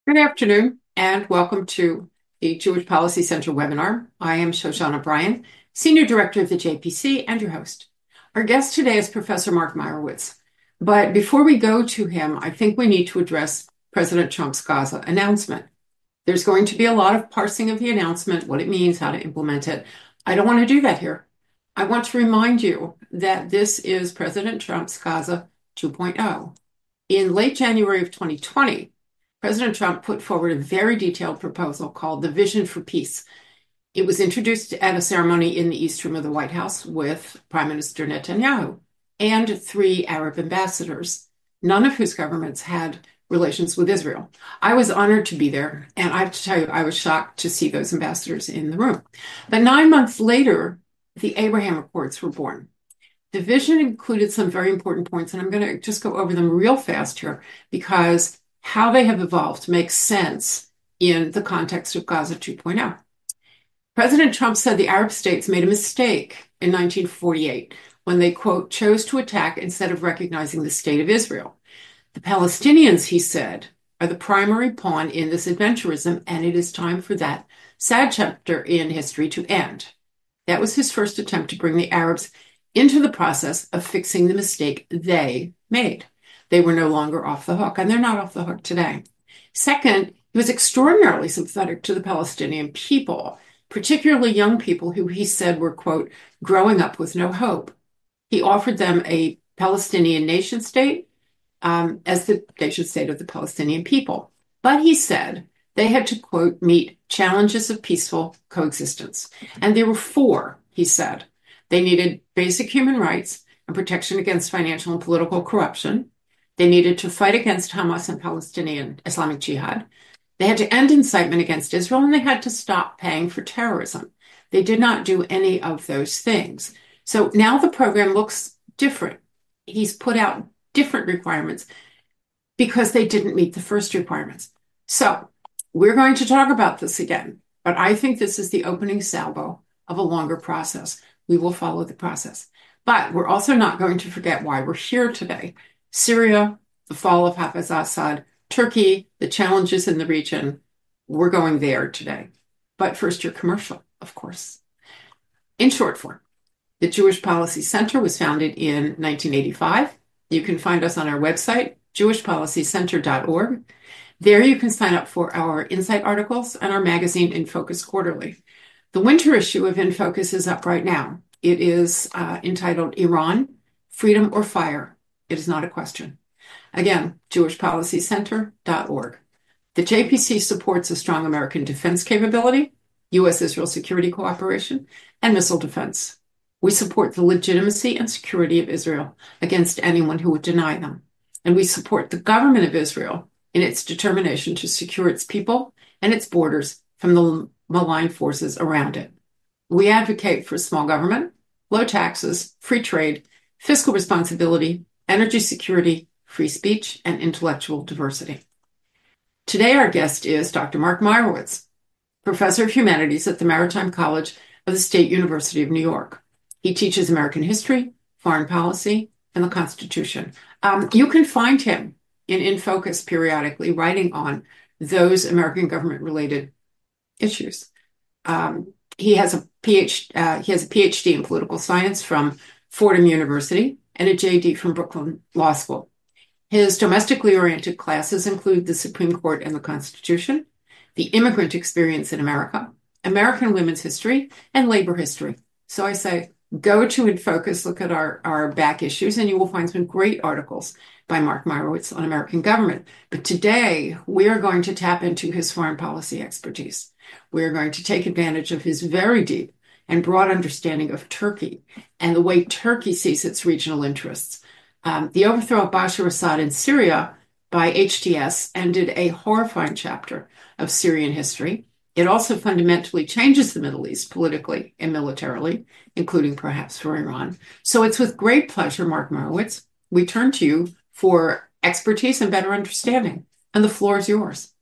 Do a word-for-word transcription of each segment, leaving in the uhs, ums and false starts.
Good afternoon, and welcome to the Jewish Policy Center webinar. I am Shoshana Bryan, Senior Director of the J P C and your host. Our guest today is Professor Mark Meyrowitz. But before we go to him, I think we need to address President Trump's Gaza announcement. There's going to be a lot of parsing of the announcement, what it means, how to implement it. I don't want to do that here. I want to remind you that this is President Trump's Gaza 2.0. In late January of twenty twenty, President Trump put forward a very detailed proposal called the Vision for Peace. It was introduced at a ceremony in the East Room of the White House with Prime Minister Netanyahu and three Arab ambassadors, none of whose governments had relations with Israel. I was honored to be there, and I have to tell you, I was shocked to see those ambassadors in the room. But nine months later, the Abraham Accords were born. The vision included some very important points, and I'm going to just go over them real fast here because how they have evolved makes sense in the context of Gaza 2.0. President Trump said the Arab states made a mistake in nineteen forty-eight when they, quote, chose to attack instead of recognizing the state of Israel. The Palestinians, he said, are the primary pawn in this adventurism, and it is time for that sad chapter in history to end. That was his first attempt to bring the Arabs into the process of fixing the mistake they made. They were no longer off the hook, and they're not off the hook today. Second, he was extraordinarily sympathetic to the Palestinian people, particularly young people who he said were, quote, growing up with no hope. He offered them a Palestinian nation state um, as the nation state of the Palestinian people. But he said they had to, quote, meet challenges of peaceful coexistence. And there were four, he said. They needed basic human rights and protection against financial and political corruption. They needed to fight against Hamas and Palestinian Islamic Jihad. They had to end incitement against Israel, and they had to stop paying for terrorism. They did not do any of those things. So now the program looks different. He's put out different requirements because they didn't meet the first requirements. So we're going to talk about this again, but I think this is the opening salvo of a longer process. We will follow the process. But we're also not going to forget why we're here today. Syria, the fall of Hafez Assad, Turkey, the challenges in the region. We're going there today. But first, your commercial, of course. In short form, the Jewish Policy Center was founded in nineteen eighty-five. You can find us on our website, jewish policy center dot org. There you can sign up for our Insight articles and our magazine In Focus Quarterly. The winter issue of In Focus is up right now. It is uh, entitled Iran, Freedom or Fire. It is not a question. Again, jewish policy center dot org. The J P C supports a strong American defense capability, U S Israel security cooperation, and missile defense. We support the legitimacy and security of Israel against anyone who would deny them. And we support the government of Israel in its determination to secure its people and its borders from the malign forces around it. We advocate for small government, low taxes, free trade, fiscal responsibility, energy security, free speech, and intellectual diversity. Today, our guest is Doctor Mark Meyrowitz, Professor of Humanities at the Maritime College of the State University of New York. He teaches American history, foreign policy, and the Constitution. Um, you can find him in In Focus periodically, writing on those American government-related issues. Um, he has a PhD, uh, he has a PhD in political science from Fordham University and a J D from Brooklyn Law School. His domestically oriented classes include the Supreme Court and the Constitution, the immigrant experience in America, American women's history, and labor history. So I say, go to In Focus, look at our, our back issues, and you will find some great articles by Mark Meyrowitz on American government. But today, we are going to tap into his foreign policy expertise. We are going to take advantage of his very deep and broad understanding of Turkey and the way Turkey sees its regional interests. Um, the overthrow of Bashar Assad in Syria by H T S ended a horrifying chapter of Syrian history. It also fundamentally changes the Middle East politically and militarily, including perhaps for Iran. So it's with great pleasure, Mark Meyrowitz, we turn to you for expertise and better understanding. And the floor is yours.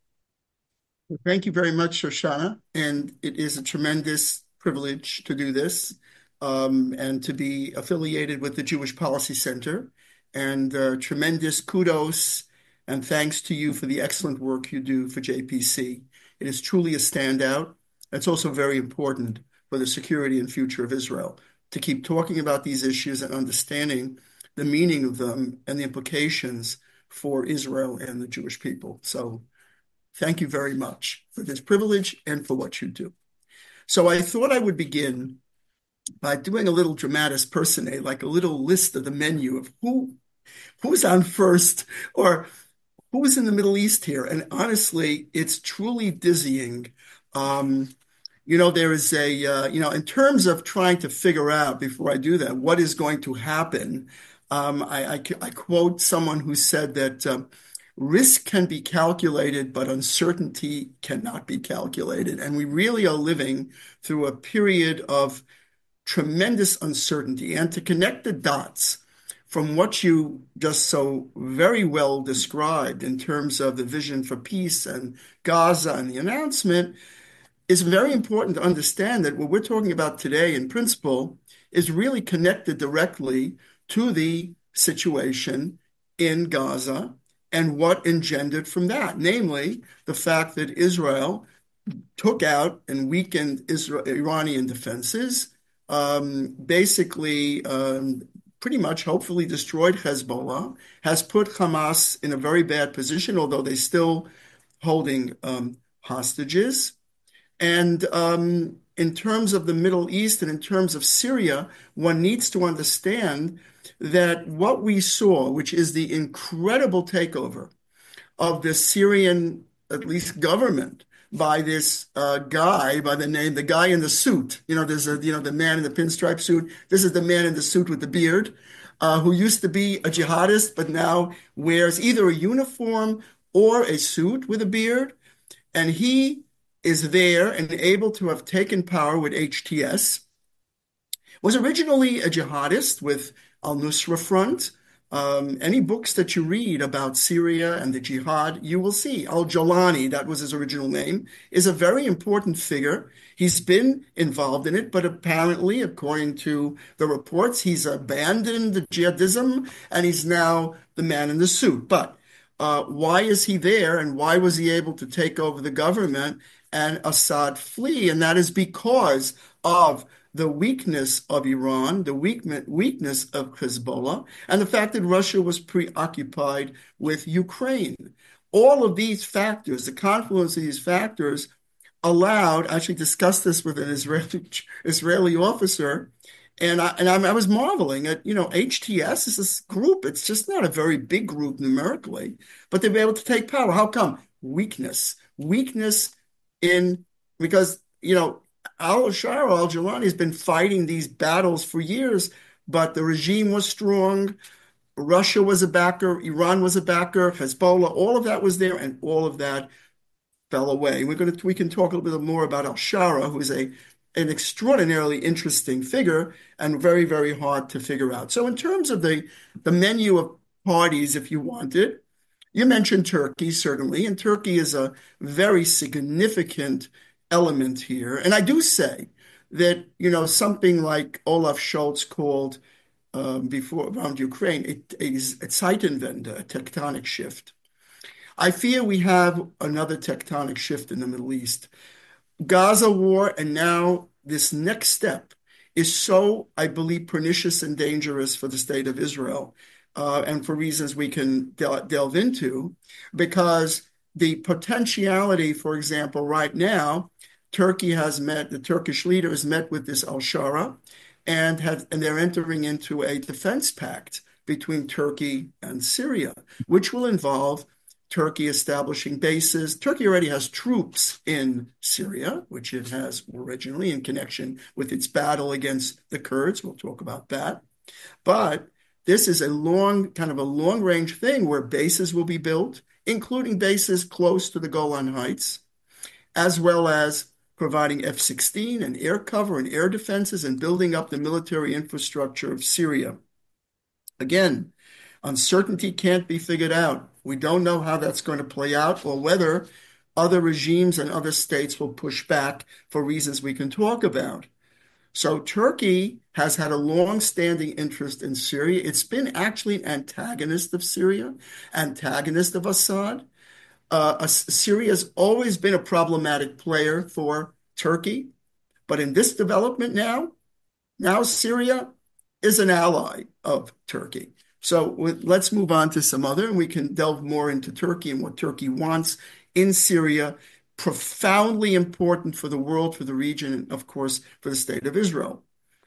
Well, thank you very much, Shoshana. And it is a tremendous privilege to do this um, and to be affiliated with the Jewish Policy Center. And uh, tremendous kudos And thanks to you for the excellent work you do for J P C. It is truly a standout. It's also very important for the security and future of Israel to keep talking about these issues and understanding the meaning of them and the implications for Israel and the Jewish people. So thank you very much for this privilege and for what you do. So I thought I would begin by doing a little dramatis personae, like a little list of the menu of who who's on first or who's in the Middle East here. And honestly, it's truly dizzying. Um, you know, there is a, uh, you know, in terms of trying to figure out before I do that, what is going to happen, um, I, I, I quote someone who said that um, risk can be calculated, but uncertainty cannot be calculated. And we really are living through a period of tremendous uncertainty. And to connect the dots from what you just so very well described in terms of the vision for peace and Gaza and the announcement, is very important to understand that what we're talking about today in principle is really connected directly to the situation in Gaza and what engendered from that, namely the fact that Israel took out and weakened Israel, Iranian defenses, um, basically um, pretty much hopefully destroyed Hezbollah, has put Hamas in a very bad position, although they're still holding um, hostages. And um, in terms of the Middle East and in terms of Syria, one needs to understand that what we saw, which is the incredible takeover of the Syrian, at least government, by this uh, guy by the name, the guy in the suit. You know, there's a, you know, the man in the pinstripe suit. This is the man in the suit with the beard, uh, who used to be a jihadist, but now wears either a uniform or a suit with a beard. And he is there and able to have taken power with H T S, was originally a jihadist with Al-Nusra Front. Um, any books that you read about Syria and the jihad, you will see Al-Jolani, that was his original name, is a very important figure. He's been involved in it, but apparently, according to the reports, he's abandoned the jihadism and he's now the man in the suit. But uh, why is he there and why was he able to take over the government and Assad flee? And that is because of the weakness of Iran, the weak, weakness of Hezbollah, and the fact that Russia was preoccupied with Ukraine. All of these factors, the confluence of these factors, allowed, I actually discussed this with an Israeli, Israeli officer, and I, and I was marveling at, you know, H T S is this group. It's just not a very big group numerically, but they've been able to take power. How come? Weakness. Weakness in, because, you know, al-Shara, al-Jilani has been fighting these battles for years, but the regime was strong. Russia was a backer. Iran was a backer. Hezbollah, all of that was there, and all of that fell away. We're going to, we can talk a little bit more about al-Shara, who is a, an extraordinarily interesting figure and very, very hard to figure out. So in terms of the, the menu of parties, if you wanted, you mentioned Turkey, certainly, and Turkey is a very significant element here. And I do say that, you know, something like Olaf Scholz called um, before around Ukraine a, a, a Zeitenwende, a tectonic shift. I fear we have another tectonic shift in the Middle East. Gaza war and now this next step is so, I believe, pernicious and dangerous for the state of Israel, uh, and for reasons we can del- delve into, because the potentiality, for example, right now, Turkey has met, the Turkish leader has met with this al-Shara, and have, and they're entering into a defense pact between Turkey and Syria, which will involve Turkey establishing bases. Turkey already has troops in Syria, which it has originally in connection with its battle against the Kurds. We'll talk about that. But this is a long, kind of a long-range thing where bases will be built, including bases close to the Golan Heights, as well as providing F sixteen and air cover and air defenses and building up the military infrastructure of Syria. Again, uncertainty can't be figured out. We don't know how that's going to play out or whether other regimes and other states will push back for reasons we can talk about. So Turkey has had a long-standing interest in Syria. It's been actually an antagonist of Syria, antagonist of Assad. Uh, Syria has always been a problematic player for Turkey, but in this development now, now Syria is an ally of Turkey. So let's move on to some other, and we can delve more into Turkey and what Turkey wants in Syria. Profoundly important for the world, for the region, and of course, for the state of Israel.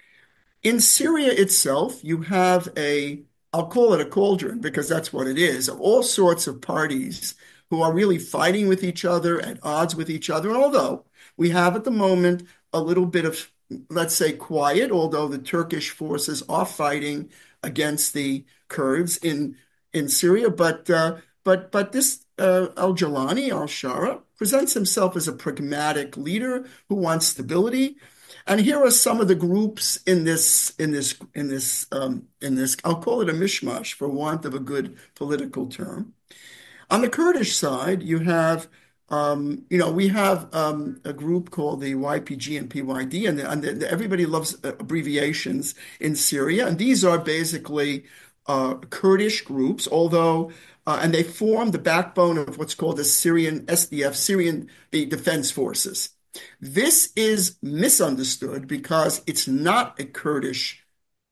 In Syria itself, you have a, I'll call it a cauldron because that's what it is, of all sorts of parties who are really fighting with each other, at odds with each other. And although we have at the moment a little bit of, let's say, quiet, although the Turkish forces are fighting against the Kurds in in Syria, but uh, but but this uh, Al-Jalani, al-Shara, presents himself as a pragmatic leader who wants stability. And here are some of the groups in this in this in this um, in this. I'll call it a mishmash for want of a good political term. On the Kurdish side, you have, um, you know, we have um, a group called the Y P G and P Y D, and, the, and the, everybody loves abbreviations in Syria. And these are basically uh, Kurdish groups, although, uh, and they form the backbone of what's called the Syrian S D F, Syrian Defense Forces. This is misunderstood because it's not a Kurdish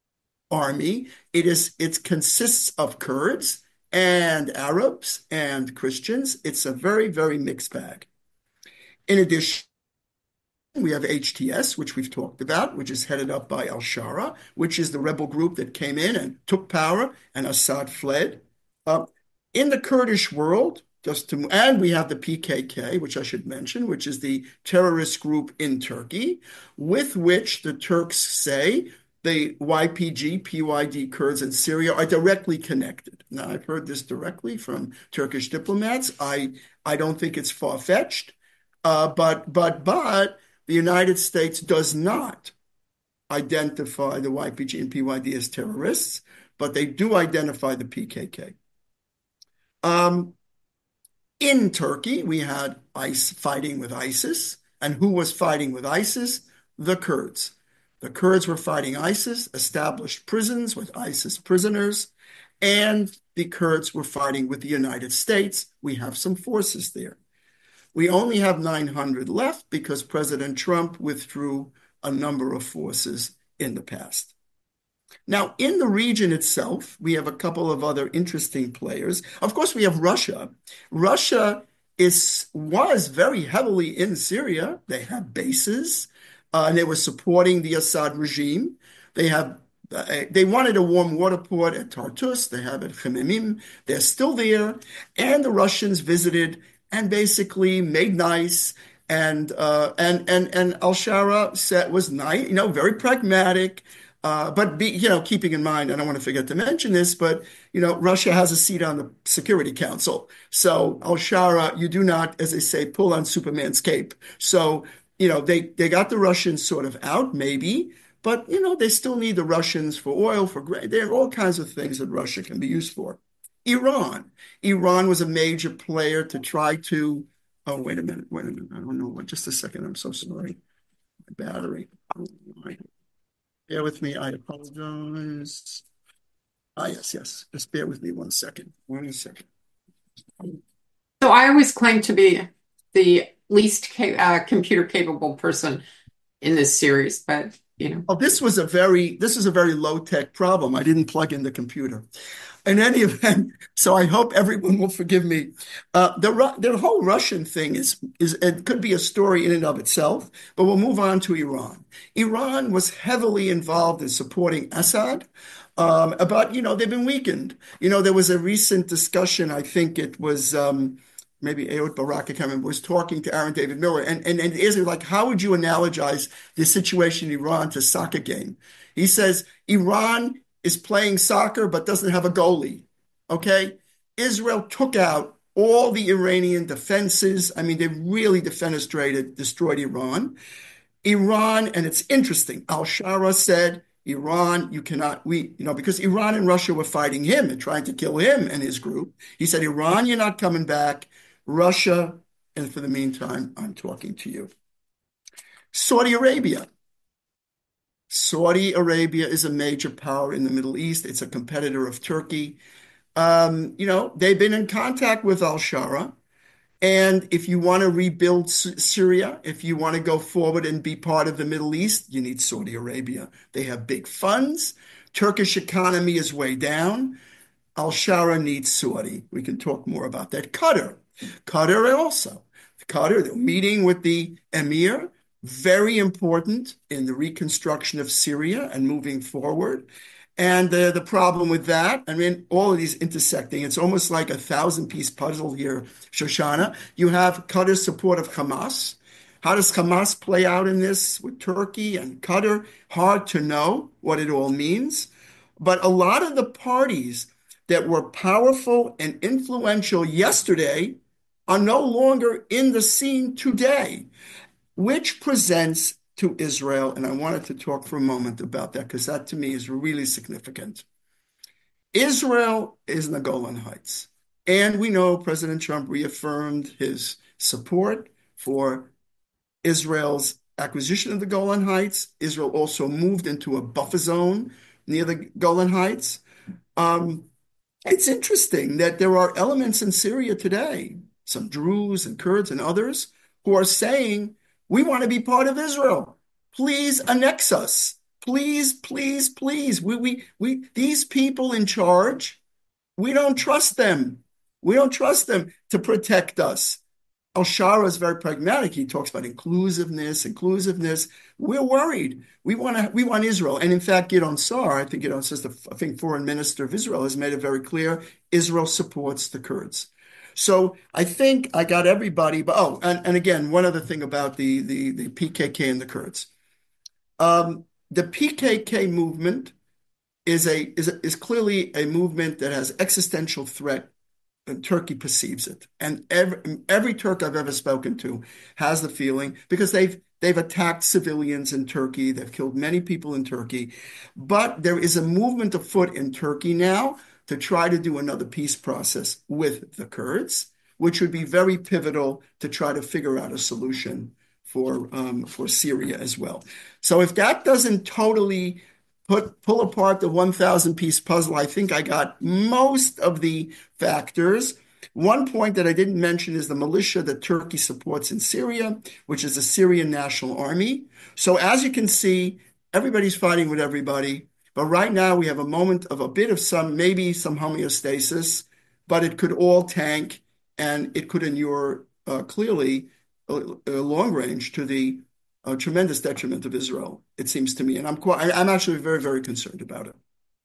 army. It is, it consists of Kurds and Arabs and Christians. It's a very, very mixed bag. In addition, we have H T S, which we've talked about, which is headed up by al-Shara, which is the rebel group that came in and took power, and Assad fled. Uh, in the Kurdish world, just to, and we have the P K K, which I should mention, which is the terrorist group in Turkey, with which the Turks say the Y P G, P Y D Kurds in Syria are directly connected. Now, I've heard this directly from Turkish diplomats. I, I don't think it's far-fetched, uh, but, but, but the United States does not identify the Y P G and P Y D as terrorists, but they do identify the P K K. Um, in Turkey, we had ICE fighting with ISIS. And who was fighting with ISIS? The Kurds. The Kurds were fighting ISIS, established prisons with ISIS prisoners, and the Kurds were fighting with the United States. We have some forces there. We only have nine hundred left because President Trump withdrew a number of forces in the past. Now, in the region itself, we have a couple of other interesting players. Of course, we have Russia. Russia is was very heavily in Syria. They have bases. Uh, and they were supporting the Assad regime. They have, uh, they wanted a warm water port at Tartus. They have at Khmeimim. They're still there. And the Russians visited and basically made nice. And uh, and and and al-Shara said was nice, you know, very pragmatic. Uh, but be, you know, keeping in mind, I don't want to forget to mention this, but you know, Russia has a seat on the Security Council. So al-Shara, you do not, as they say, pull on Superman's cape. So you know, they, they got the Russians sort of out, maybe, but, you know, they still need the Russians for oil, for grain. There are all kinds of things that Russia can be used for. Iran. Iran was a major player to try to, oh, wait a minute, wait a minute. I don't know. Just a second. I'm so sorry. My battery. Bear with me. I apologize. Ah, yes, yes. Just bear with me one second. One second. So I always claim to be the least uh, computer capable person in this series, but you know. Oh, this was a very this is a very low tech problem. I didn't plug in the computer. In any event, so I hope everyone will forgive me. Uh, the the whole Russian thing is is it could be a story in and of itself, but we'll move on to Iran. Iran was heavily involved in supporting Assad. Um, but you know they've been weakened. You know there was a recent discussion. I think it was. Um, Maybe Ehud Barak, I can't remember, was talking to Aaron David Miller. And, and, and is it like, how would you analogize the situation in Iran to soccer game? He says, Iran is playing soccer but doesn't have a goalie, okay? Israel took out all the Iranian defenses. I mean, they really defenestrated, destroyed Iran. Iran, and it's interesting, al-Shara said, Iran, you cannot, we, you know, because Iran and Russia were fighting him and trying to kill him and his group. He said, Iran, you're not coming back. Russia, and for the meantime, I'm talking to you. Saudi Arabia. Saudi Arabia is a major power in the Middle East. It's a competitor of Turkey. Um, you know, they've been in contact with al-Shara. And if you want to rebuild Syria, if you want to go forward and be part of the Middle East, you need Saudi Arabia. They have big funds. Turkish economy is way down. Al-Shara needs Saudi. We can talk more about that. Qatar. Qatar also. Qatar, they're meeting with the emir, very important in the reconstruction of Syria and moving forward. And uh, the problem with that, I mean, all of these intersecting, it's almost like a thousand piece puzzle here, Shoshana. You have Qatar's support of Hamas. How does Hamas play out in this with Turkey and Qatar? Hard to know what it all means. But a lot of the parties that were powerful and influential yesterday are no longer in the scene today, which presents to Israel, and I wanted to talk for a moment about that because that to me is really significant. Israel is in the Golan Heights, and we know President Trump reaffirmed his support for Israel's acquisition of the Golan Heights. Israel also moved into a buffer zone near the Golan Heights. Um, it's interesting that there are elements in Syria today, some Druze and Kurds and others, who are saying, we want to be part of Israel. Please annex us. Please, please, please. We, we, we, these people in charge, we don't trust them. We don't trust them to protect us. Al-Shara is very pragmatic. He talks about inclusiveness, inclusiveness. We're worried. We want to, we want Israel. And in fact, Gideon Sa'ar, I think Gideon says, the I think foreign minister of Israel has made it very clear, Israel supports the Kurds. So I think I got everybody. But oh, and, and again, one other thing about the, the, the P K K and the Kurds. Um, the P K K movement is a is a, is clearly a movement that has existential threat, and Turkey perceives it. And every every Turk I've ever spoken to has the feeling, because they've they've attacked civilians in Turkey, they've killed many people in Turkey, but there is a movement afoot in Turkey now to try to do another peace process with the Kurds, which would be very pivotal to try to figure out a solution for um, for Syria as well. So if that doesn't totally put pull apart the one thousand piece puzzle, I think I got most of the factors. One point that I didn't mention is the militia that Turkey supports in Syria, which is the Syrian National Army. So as you can see, everybody's fighting with everybody. But right now we have a moment of a bit of some, maybe some homeostasis, but it could all tank and it could inure uh, clearly a, a long range to the uh, tremendous detriment of Israel, it seems to me. And I'm quite, I, I'm actually very, very concerned about it.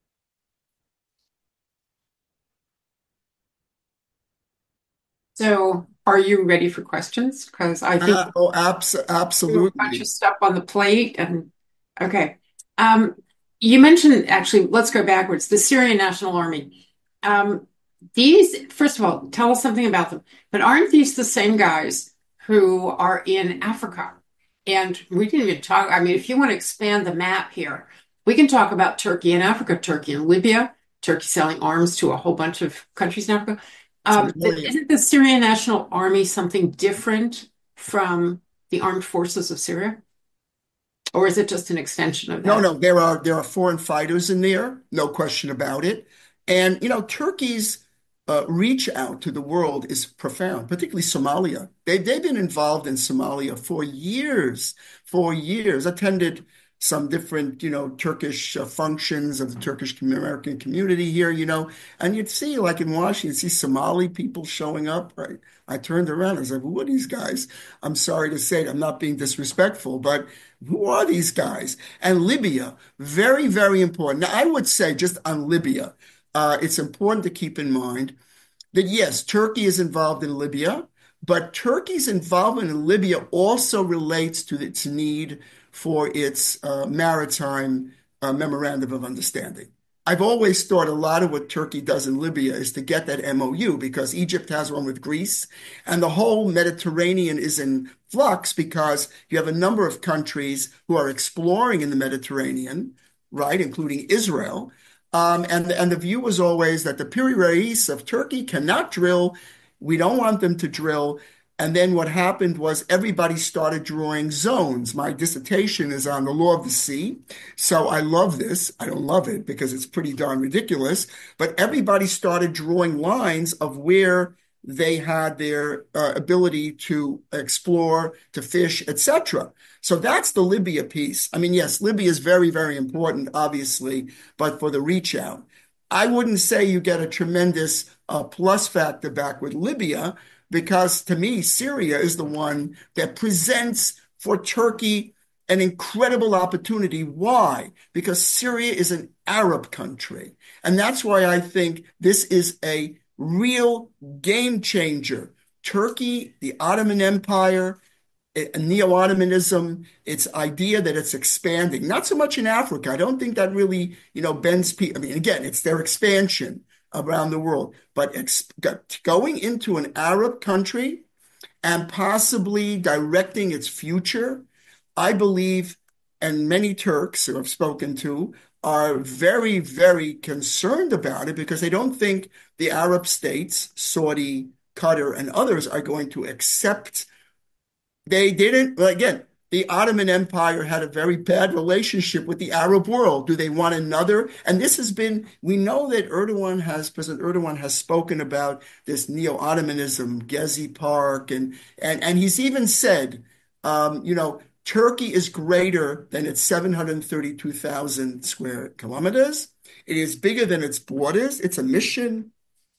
So, are you ready for questions? Because I think Uh, oh, abs we have a bunch of absolutely. stuff on the plate. And okay, um, you mentioned actually. Let's go backwards. The Syrian National Army. Um, these, first of all, tell us something about them. But aren't these the same guys who are in Africa? And we didn't even talk. I mean, if you want to expand the map here, we can talk about Turkey and Africa, Turkey and Libya, Turkey selling arms to a whole bunch of countries in Africa. Um, but Somalia. isn't the Syrian National Army something different from the armed forces of Syria? Or is it just an extension of No, that? no, there are there are foreign fighters in there, no question about it. And you know, Turkey's uh, reach out to the world is profound, particularly Somalia. They they've been involved in Somalia for years, for years. Attended some different, you know, Turkish uh, functions of the Turkish American community here, you know, and you'd see, like in Washington, see Somali people showing up, right? I turned around and I said, well, who are these guys? I'm sorry to say it, I'm not being disrespectful, but who are these guys? And Libya, very, very important. Now, I would say just on Libya, uh, it's important to keep in mind that yes, Turkey is involved in Libya, but Turkey's involvement in Libya also relates to its need for its uh, maritime uh, memorandum of understanding. I've always thought a lot of what Turkey does in Libya is to get that M O U because Egypt has one with Greece, and the whole Mediterranean is in flux because you have a number of countries who are exploring in the Mediterranean, right, including Israel. Um, and, and the view was always that the Piri Reis of Turkey cannot drill. We don't want them to drill. And then what happened was everybody started drawing zones. My dissertation is on the law of the sea. So I love this. I don't love it because it's pretty darn ridiculous. But everybody started drawing lines of where they had their uh, ability to explore, to fish, et cetera. So that's the Libya piece. I mean, yes, Libya is very, very important, obviously, but for the reach out. I wouldn't say you get a tremendous uh, plus factor back with Libya, because to me, Syria is the one that presents for Turkey an incredible opportunity. Why? Because Syria is an Arab country. And that's why I think this is a real game changer. Turkey, the Ottoman Empire, neo-Ottomanism, its idea that it's expanding, not so much in Africa. I don't think that really, you know, bends people. I mean, again, it's their expansion around the world, but ex- going into an Arab country and possibly directing its future, I believe, and many Turks who I've spoken to are very, very concerned about it because they don't think the Arab states, Saudi, Qatar, and others are going to accept. They didn't, well, again, the Ottoman Empire had a very bad relationship with the Arab world. Do they want another? And this has been, we know that Erdogan has, President Erdogan has spoken about this neo-Ottomanism, Gezi Park, and, and, and he's even said, um, you know, Turkey is greater than its seven hundred thirty-two thousand square kilometers. It is bigger than its borders. It's a mission.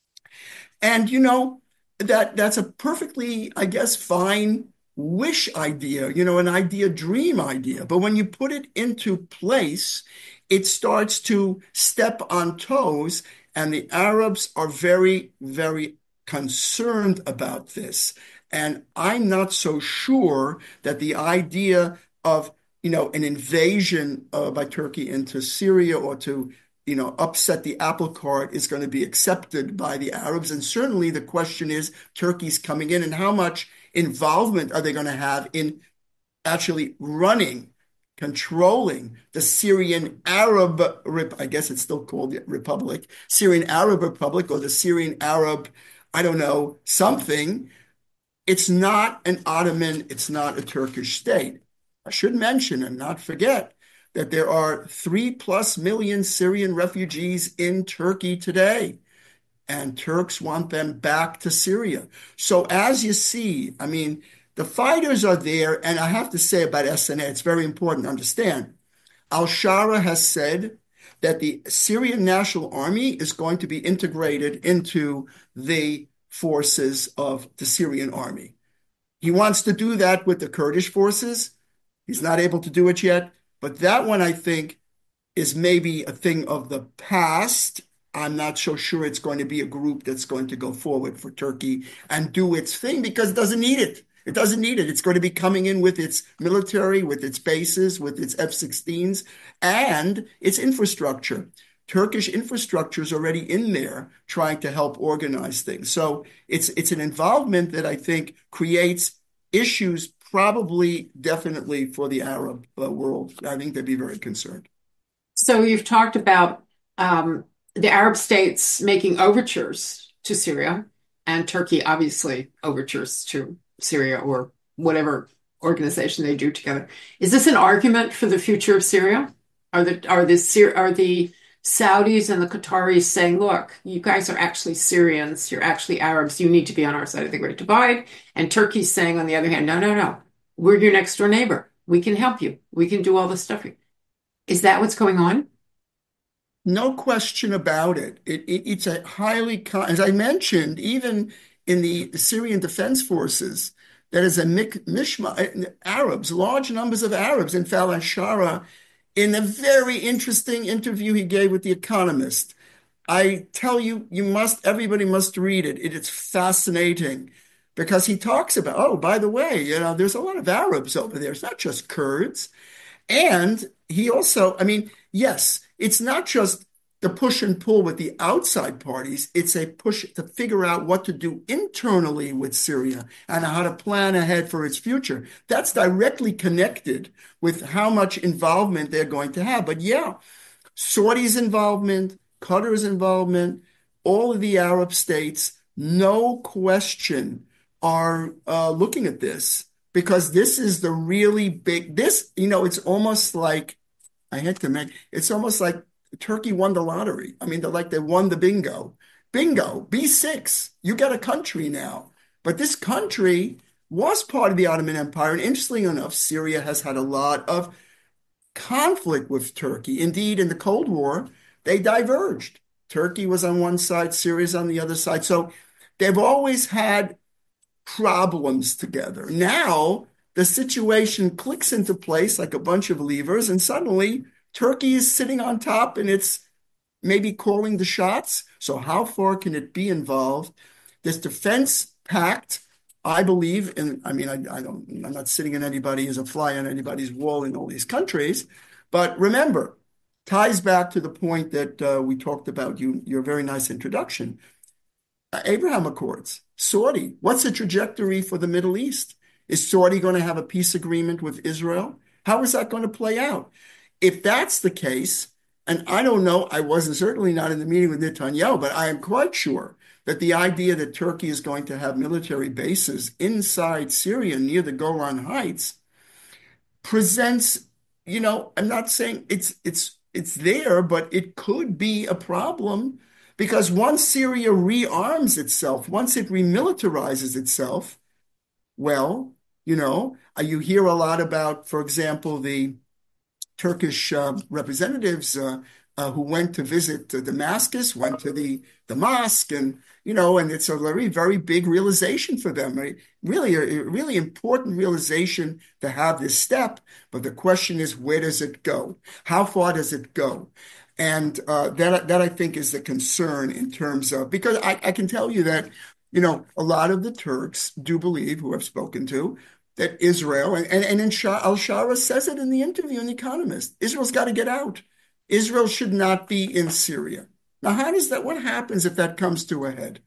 And, you know, that that's a perfectly, I guess, fine wish idea, you know, an idea, dream idea. But when you put it into place, it starts to step on toes. And the Arabs are very, very concerned about this. And I'm not so sure that the idea of, you know, an invasion uh, by Turkey into Syria or to, you know, upset the apple cart is going to be accepted by the Arabs. And certainly the question is Turkey's coming in and how much involvement are they going to have in actually running, controlling the Syrian Arab, I guess it's still called the Republic, Syrian Arab Republic or the Syrian Arab, I don't know, something. It's not an Ottoman, it's not a Turkish state. I should mention and not forget that there are three plus million Syrian refugees in Turkey today. And Turks want them back to Syria. So as you see, I mean, the fighters are there. And I have to say about S N A, it's very important to understand. Al-Shara has said that the Syrian National Army is going to be integrated into the forces of the Syrian army. He wants to do that with the Kurdish forces. He's not able to do it yet. But that one, I think, is maybe a thing of the past. I'm not so sure it's going to be a group that's going to go forward for Turkey and do its thing because it doesn't need it. It doesn't need it. It's going to be coming in with its military, with its bases, with its F sixteens, and its infrastructure. Turkish infrastructure is already in there trying to help organize things. So it's it's an involvement that I think creates issues probably definitely for the Arab uh, world. I think they'd be very concerned. So you've talked about um, the Arab states making overtures to Syria and Turkey, obviously, overtures to Syria or whatever organization they do together. Is this an argument for the future of Syria? Are the are the are the Saudis and the Qataris saying, look, you guys are actually Syrians, you're actually Arabs, you need to be on our side of the Great Divide? And Turkey's saying, on the other hand, no, no, no, we're your next door neighbor. We can help you. We can do all this stuff. Is that what's going on? No question about it. It, it it's a highly, as I mentioned, even in the Syrian Defense Forces, that is a mishma, Arabs, large numbers of Arabs. In fact, al-Shara, in a very interesting interview he gave with The Economist, I tell you, you must, everybody must read it. It is fascinating because he talks about, oh, by the way, you know, there's a lot of Arabs over there. It's not just Kurds. And he also, I mean, yes, it's not just the push and pull with the outside parties. It's a push to figure out what to do internally with Syria and how to plan ahead for its future. That's directly connected with how much involvement they're going to have. But yeah, Saudi's involvement, Qatar's involvement, all of the Arab states, no question, are uh, looking at this because this is the really big, this, you know, it's almost like, I hate to make, it's almost like Turkey won the lottery. I mean, they're like they won the bingo. Bingo, B six, you got a country now. But this country was part of the Ottoman Empire. And interestingly enough, Syria has had a lot of conflict with Turkey. Indeed, in the Cold War, they diverged. Turkey was on one side, Syria's on the other side. So they've always had problems together. Now the situation clicks into place like a bunch of levers, and suddenly Turkey is sitting on top and it's maybe calling the shots. So how far can it be involved? This defense pact, I believe, and I mean, I, I don't, I'm not sitting in anybody as a fly on anybody's wall in all these countries, but remember, ties back to the point that uh, we talked about, you, your very nice introduction. Uh, Abraham Accords, Saudi, what's the trajectory for the Middle East? Is Saudi going to have a peace agreement with Israel? How is that going to play out? If that's the case, and I don't know, I wasn't certainly not in the meeting with Netanyahu, but I am quite sure that the idea that Turkey is going to have military bases inside Syria near the Golan Heights presents, you know, I'm not saying it's it's it's there, but it could be a problem because once Syria rearms itself, once it remilitarizes itself, well, you know, uh, you hear a lot about, for example, the Turkish uh, representatives uh, uh, who went to visit uh, Damascus, went to the, the mosque, and, you know, and it's a very, very big realization for them, right? Really, a, a really important realization to have this step. But the question is, where does it go? How far does it go? And uh, that, that I think is the concern in terms of, because I, I can tell you that, you know, a lot of the Turks do believe, who I've spoken to, that Israel, and, and, and Al-Shara says it in the interview in The Economist, Israel's got to get out. Israel should not be in Syria. Now, how does that, what happens if that comes to a head?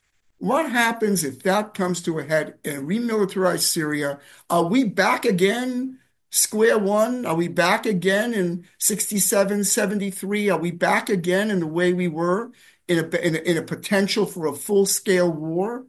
What happens if that comes to a head and remilitarize Syria? Are we back again, square one? Are we back again in sixty-seven, seventy-three? Are we back again in the way we were in a, in a, in a potential for a full-scale war?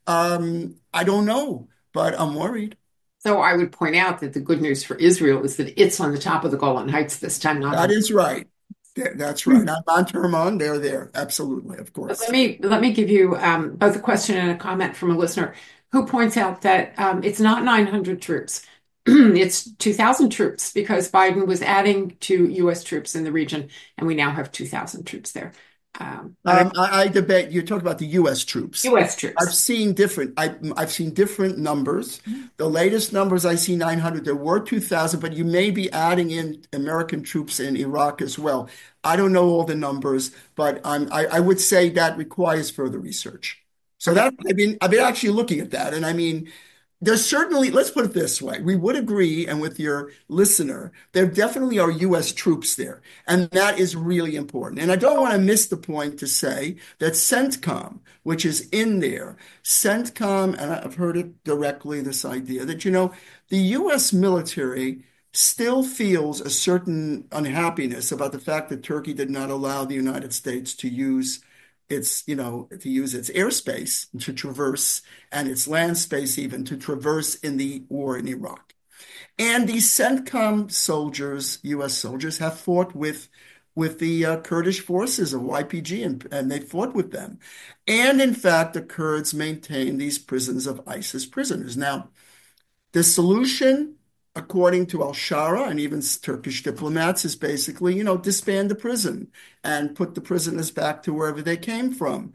Um, I don't know, but I'm worried. So I would point out that the good news for Israel is that it's on the top of the Golan Heights this time, not That on. is right. That's right. I'm on Termon. They're there. Absolutely, of But course. let me let me give you um, both a question and a comment from a listener who points out that um, it's not nine hundred troops. It's two thousand troops because Biden was adding to U S troops in the region, and we now have two thousand troops there. Um, but Um, I, I debate. You talk about the U S troops. U S I've troops. seen different. I, I've seen different numbers. The latest numbers I see nine hundred. There were two thousand, but you may be adding in American troops in Iraq as well. I don't know all the numbers, but I'm, I, I would say that requires further research. So Okay. that I've been I've been actually looking at that, and I mean, there's certainly, let's put it this way, we would agree, and with your listener, there definitely are U S troops there, and that is really important. And I don't want to miss the point to say that CENTCOM, which is in there, CENTCOM, and I've heard it directly, this idea that, you know, the U S military still feels a certain unhappiness about the fact that Turkey did not allow the United States to use its, you know, to use its airspace to traverse and its land space even to traverse in the war in Iraq. And these CENTCOM soldiers, U S soldiers, have fought with with the uh, Kurdish forces of Y P G, and, and they fought with them. And in fact, the Kurds maintain these prisons of ISIS prisoners. Now, the solution, according to Al-Shara and even Turkish diplomats, is basically, you know, disband the prison and put the prisoners back to wherever they came from.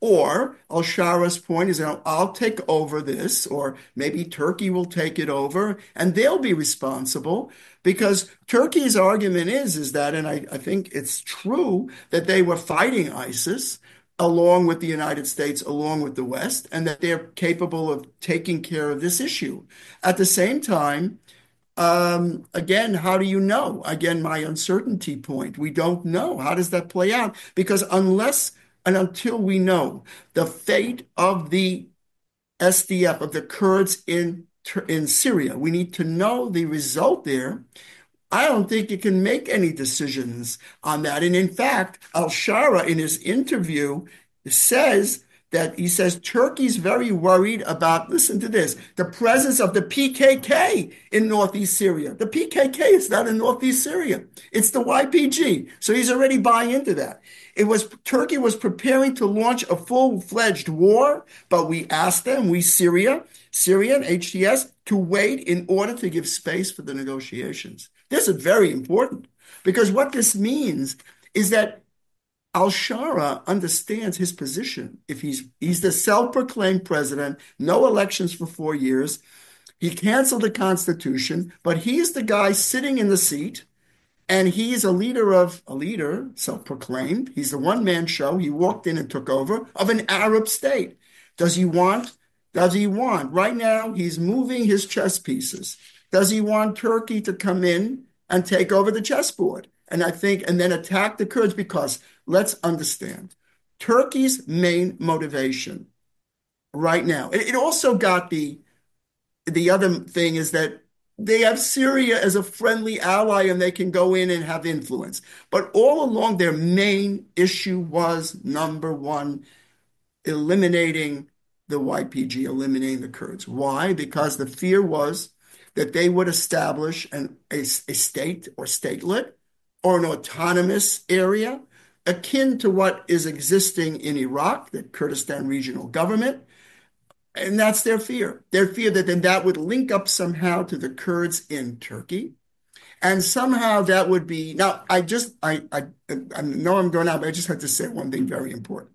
Or Al-Shara's point is, you know, I'll take over this, or maybe Turkey will take it over, and they'll be responsible. Because Turkey's argument is, is that, and I, I think it's true, that they were fighting ISIS along with the United States, along with the West, and that they're capable of taking care of this issue. At the same time, um, again, how do you know? Again, my uncertainty point. We don't know. How does that play out? Because unless and until we know the fate of the S D F, of the Kurds in, in Syria, we need to know the result there. I don't think you can make any decisions on that. And in fact, Al-Shara in his interview says that he says Turkey's very worried about, listen to this, the presence of the P K K in northeast Syria. The P K K is not in northeast Syria. It's the Y P G. So he's already buying into that. It was Turkey was preparing to launch a full-fledged war, but we asked them, we Syria, Syria and H T S, to wait in order to give space for the negotiations. This is very important because what this means is that al-Shara understands his position. If he's he's the self-proclaimed president, no elections for four years, he canceled the constitution, but he's the guy sitting in the seat, and he's a leader of a leader, self-proclaimed. He's the one-man show. He walked in and took over of an Arab state. Does he want? Does he want? Right now, he's moving his chess pieces. Does he want Turkey to come in and take over the chessboard? And I think, and then attack the Kurds, because let's understand, Turkey's main motivation right now, it, it also got the, the other thing is that they have Syria as a friendly ally and they can go in and have influence. But all along, their main issue was, number one, eliminating the Y P G, eliminating the Kurds. Why? Because the fear was that they would establish an, a, a state or statelet or an autonomous area akin to what is existing in Iraq, the Kurdistan Regional Government. And that's their fear. Their fear that then that would link up somehow to the Kurds in Turkey. And somehow that would be, now I just, I, I, I know I'm going out, but I just have to say one thing very important.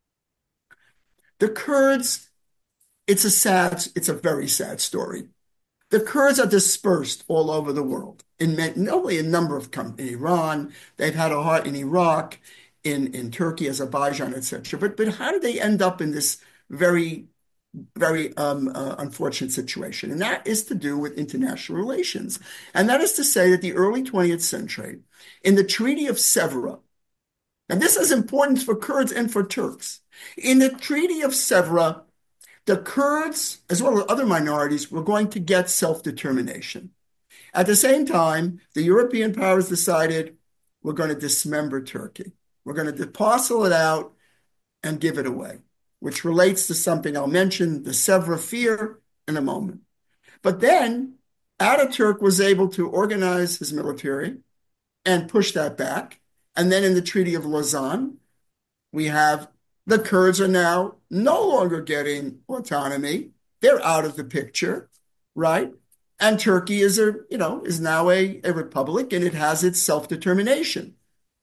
The Kurds, it's a sad, it's a very sad story. The Kurds are dispersed all over the world, in not only a number of countries, in Iran, they've had a heart in Iraq, in, in Turkey, Azerbaijan, et cetera. But, but how did they end up in this very, very um, uh, unfortunate situation? And that is to do with international relations. And that is to say that the early twentieth century, in the Treaty of Sevres, and this is important for Kurds and for Turks, in the Treaty of Sevres, the Kurds, as well as other minorities, were going to get self-determination. At the same time, the European powers decided we're going to dismember Turkey. We're going to parcel it out and give it away, which relates to something I'll mention, the Sevres fear, in a moment. But then Ataturk was able to organize his military and push that back. And then in the Treaty of Lausanne, we have the Kurds are now no longer getting autonomy. They're out of the picture, right? And Turkey is a, you know, is now a, a republic and it has its self-determination.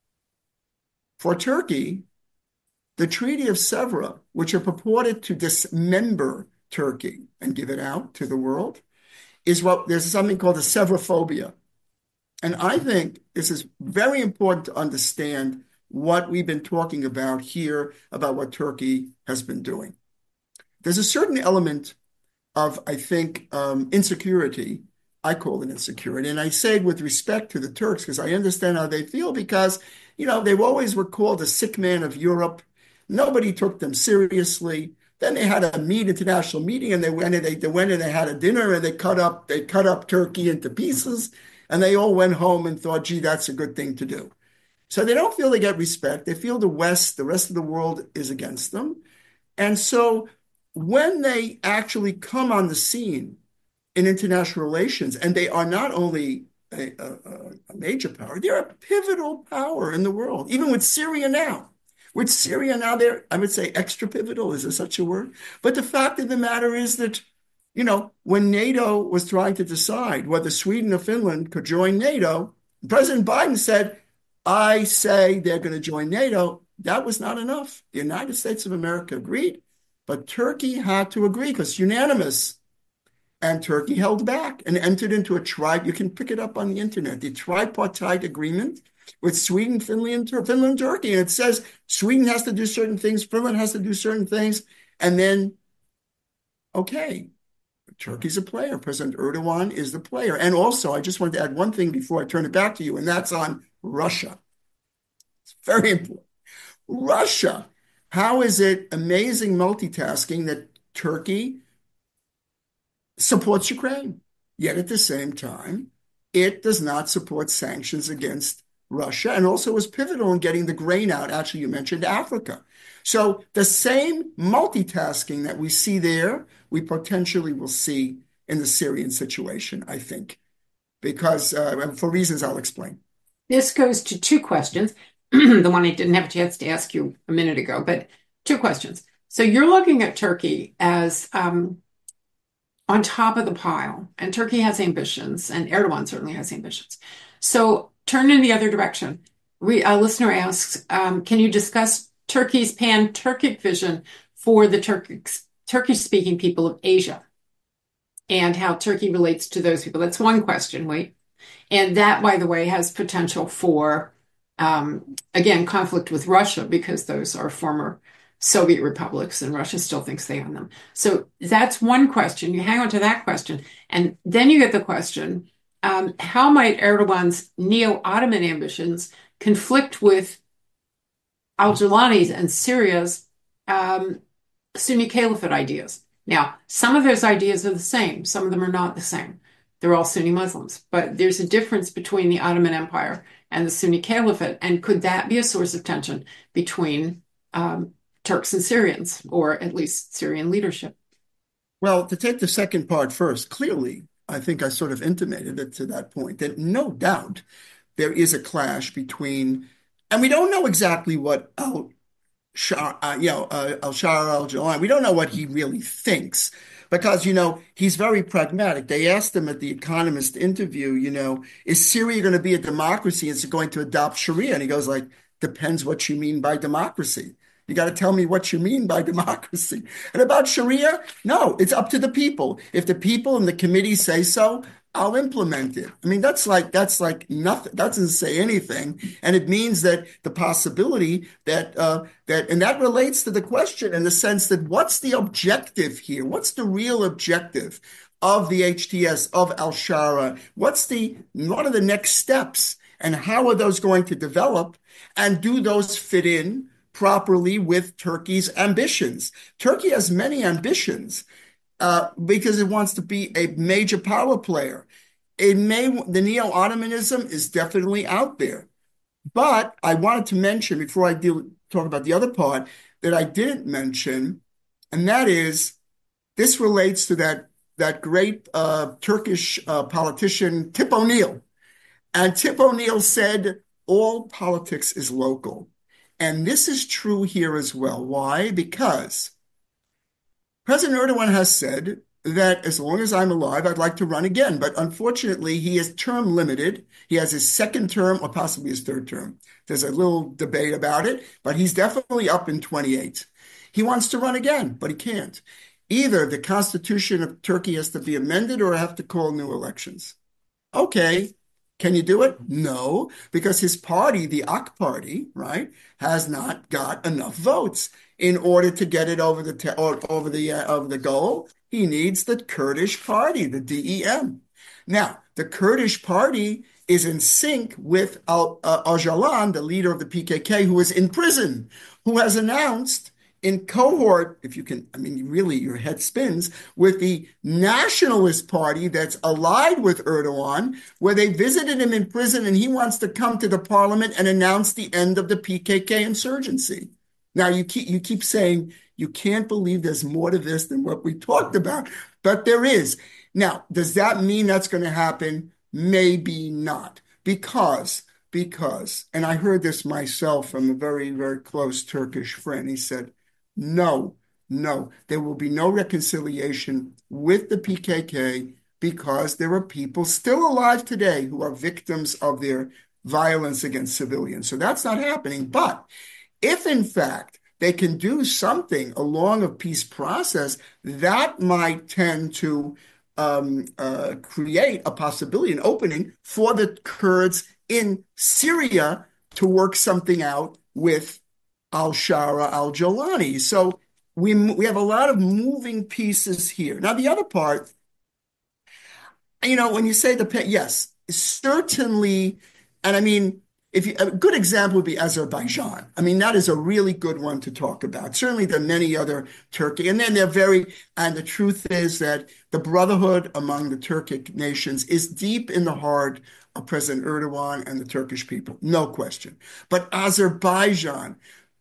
For Turkey, the Treaty of Sevres, which are purported to dismember Turkey and give it out to the world, is what there's something called a Sevrophobia. And I think this is very important to understand what we've been talking about here about what Turkey has been doing. There's a certain element of, I think, um, insecurity. I call it insecurity. And I say it with respect to the Turks because I understand how they feel because, you know, they always were called the sick man of Europe. Nobody took them seriously. Then they had a meet, international meeting, and they went and they, they went and they had a dinner and they cut up, they cut up Turkey into pieces, and they all went home and thought, gee, that's a good thing to do. So they don't feel they get respect. They feel the West, the rest of the world is against them. And so when they actually come on the scene in international relations, and they are not only a, a, a major power, they're a pivotal power in the world, even with Syria now. With Syria now, they're, I would say, extra pivotal. Is there such a word? But the fact of the matter is that, you know, when NATO was trying to decide whether Sweden or Finland could join NATO, President Biden said, I say they're going to join NATO. That was not enough. The United States of America agreed, but Turkey had to agree because it's unanimous. And Turkey held back and entered into a tri, you can pick it up on the internet, the tripartite agreement with Sweden, Finland, Finland, and Turkey. And it says Sweden has to do certain things, Finland has to do certain things. And then, okay, Turkey's a player. President Erdogan is the player. And also, I just wanted to add one thing before I turn it back to you, and that's on Russia. It's very important. Russia. How is it amazing multitasking that Turkey supports Ukraine, yet at the same time, it does not support sanctions against Russia and also was pivotal in getting the grain out. Actually, you mentioned Africa. So the same multitasking that we see there, we potentially will see in the Syrian situation, I think, because uh, for reasons I'll explain. This goes to two questions. The one I didn't have a chance to ask you a minute ago, but two questions. So you're looking at Turkey as um, on top of the pile, and Turkey has ambitions, and Erdogan certainly has ambitions. So turn in the other direction. We, a listener asks, um, can you discuss Turkey's pan-Turkic vision for the Turkic, Turkish-speaking people of Asia and how Turkey relates to those people? That's one question, wait. And that, by the way, has potential for, um, again, conflict with Russia because those are former Soviet republics and Russia still thinks they own them. So that's one question. You hang on to that question. And then you get the question, um, how might Erdogan's neo-Ottoman ambitions conflict with al-Jawlani's and Syria's um, Sunni Caliphate ideas? Now, some of those ideas are the same. Some of them are not the same. They're all Sunni Muslims, but there's a difference between the Ottoman Empire and the Sunni Caliphate. And could that be a source of tension between um, Turks and Syrians, or at least Syrian leadership? Well, to take the second part first, clearly, I think I sort of intimated it to that point that no doubt there is a clash between, and we don't know exactly what al Shar, uh, you know, uh, al-Shara al-Jawlani, we don't know what he really thinks because, you know, he's very pragmatic. They asked him at the Economist interview, you know, is Syria going to be a democracy? Is it going to adopt Sharia? And he goes like, depends what you mean by democracy. You got to tell me what you mean by democracy. And about Sharia, no, it's up to the people. If the people and the committee say so, I'll implement it. I mean, that's like that's like nothing. That doesn't say anything, and it means that the possibility that uh, that and that relates to the question in the sense that what's the objective here? What's the real objective of the H T S of al-Shara? What's the what are the next steps, and how are those going to develop? And do those fit in properly with Turkey's ambitions? Turkey has many ambitions. Uh, because it wants to be a major power player. It may the neo-Ottomanism is definitely out there, but I wanted to mention before I deal, talk about the other part that I didn't mention, and that is this relates to that that great uh, Turkish uh, politician Tip O'Neill, and Tip O'Neill said all politics is local, and this is true here as well. Why? Because President Erdogan has said that as long as I'm alive, I'd like to run again. But unfortunately, he is term limited. He has his second term or possibly his third term. There's a little debate about it, but he's definitely up in twenty-eight. He wants to run again, but he can't. Either the Constitution of Turkey has to be amended or have to call new elections. Okay. Can you do it? No, because his party, the A K party, right, has not got enough votes. In order to get it over the te- or over the uh, over the goal, he needs the Kurdish party, the D E M. Now, the Kurdish party is in sync with Al uh, Öcalan, the leader of the P K K, who is in prison, who has announced in cohort, if you can, I mean, really, your head spins, with the nationalist party that's allied with Erdogan, where they visited him in prison and he wants to come to the parliament and announce the end of the P K K insurgency. Now, you keep you keep saying you can't believe there's more to this than what we talked about, but there is. Now, does that mean that's going to happen? Maybe not, because because, and I heard this myself from a very, very close Turkish friend. He said, no, no, there will be no reconciliation with the P K K because there are people still alive today who are victims of their violence against civilians. So that's not happening. But if, in fact, they can do something along a peace process, that might tend to um, uh, create a possibility, an opening for the Kurds in Syria to work something out with al-Shara al-Jawlani. So we, we have a lot of moving pieces here. Now, the other part, you know, when you say the, yes, certainly, and I mean, If you, a good example would be Azerbaijan. I mean, that is a really good one to talk about. Certainly, there are many other Turkey, and then they're very. And the truth is that the brotherhood among the Turkic nations is deep in the heart of President Erdogan and the Turkish people, no question. But Azerbaijan,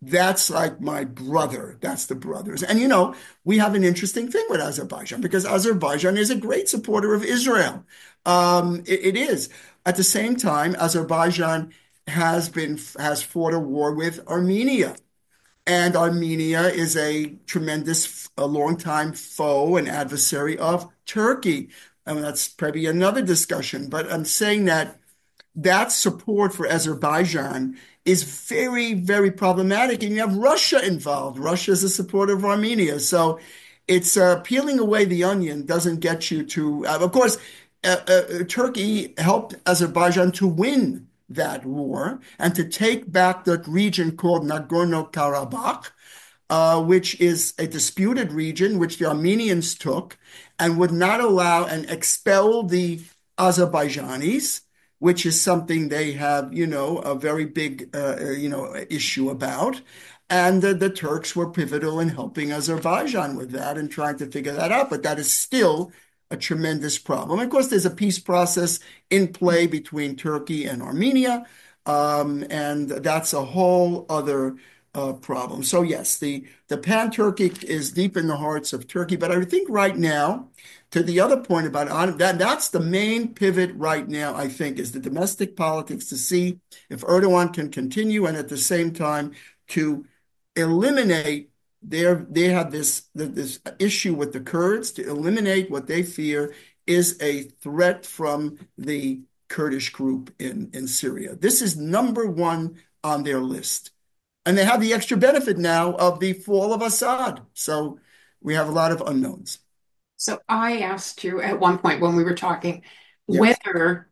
That's like my brother. That's the brothers. And you know, we have an interesting thing with Azerbaijan because Azerbaijan is a great supporter of Israel. Um, it, it is. At the same time, Azerbaijan has been has fought a war with Armenia. And Armenia is a tremendous, a longtime foe and adversary of Turkey. I mean, that's probably another discussion, but I'm saying that that support for Azerbaijan is very, very problematic. And you have Russia involved. Russia is a supporter of Armenia. So it's uh, peeling away the onion doesn't get you to, uh, of course, uh, uh, Turkey helped Azerbaijan to win that war and to take back that region called Nagorno-Karabakh, uh, which is a disputed region which the Armenians took and would not allow and expel the Azerbaijanis, which is something they have, you know, a very big, uh, you know, issue about. And the, the Turks were pivotal in helping Azerbaijan with that and trying to figure that out. But that is still a tremendous problem. Of course, there's a peace process in play between Turkey and Armenia, um, and that's a whole other uh, problem. So yes, the the pan-Turkic is deep in the hearts of Turkey, but I think right now, to the other point about that, that's the main pivot right now, I think, is the domestic politics to see if Erdogan can continue and at the same time to eliminate their, they have this, this issue with the Kurds, to eliminate what they fear is a threat from the Kurdish group in, in Syria. This is number one on their list. And they have the extra benefit now of the fall of Assad. So we have a lot of unknowns. So I asked you at one point when we were talking Yes. whether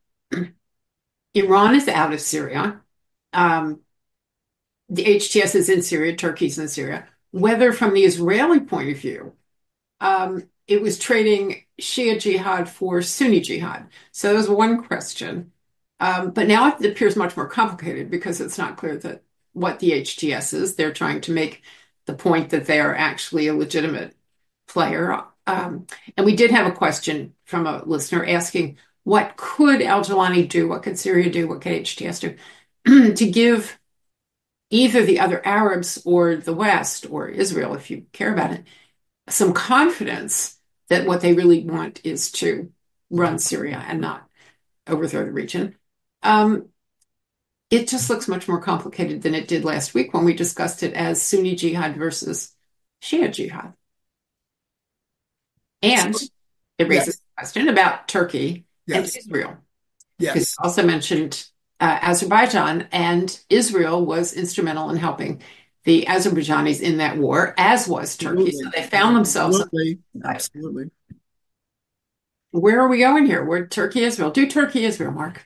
Iran is out of Syria, um, the H T S is in Syria, Turkey's in Syria, whether from the Israeli point of view, um, it was trading Shia jihad for Sunni jihad. So that was one question. Um, but now it appears much more complicated because it's not clear that what the H T S is. They're trying to make the point that they are actually a legitimate player. Um, and we did have a question from a listener asking, what could al-Jawlani do? What could Syria do? What could H T S do to give either the other Arabs or the West or Israel, if you care about it, some confidence that what they really want is to run Syria and not overthrow the region? Um, it just looks much more complicated than it did last week when we discussed it as Sunni jihad versus Shia jihad. And it raises Yes. a question about Turkey and Yes. Israel, because Yes. you also mentioned uh, Azerbaijan, and Israel was instrumental in helping the Azerbaijanis in that war, as was Turkey. So Absolutely. they found themselves. Absolutely. Absolutely. Where are we going here? Where Turkey, Israel? Do Turkey, Israel, Mark?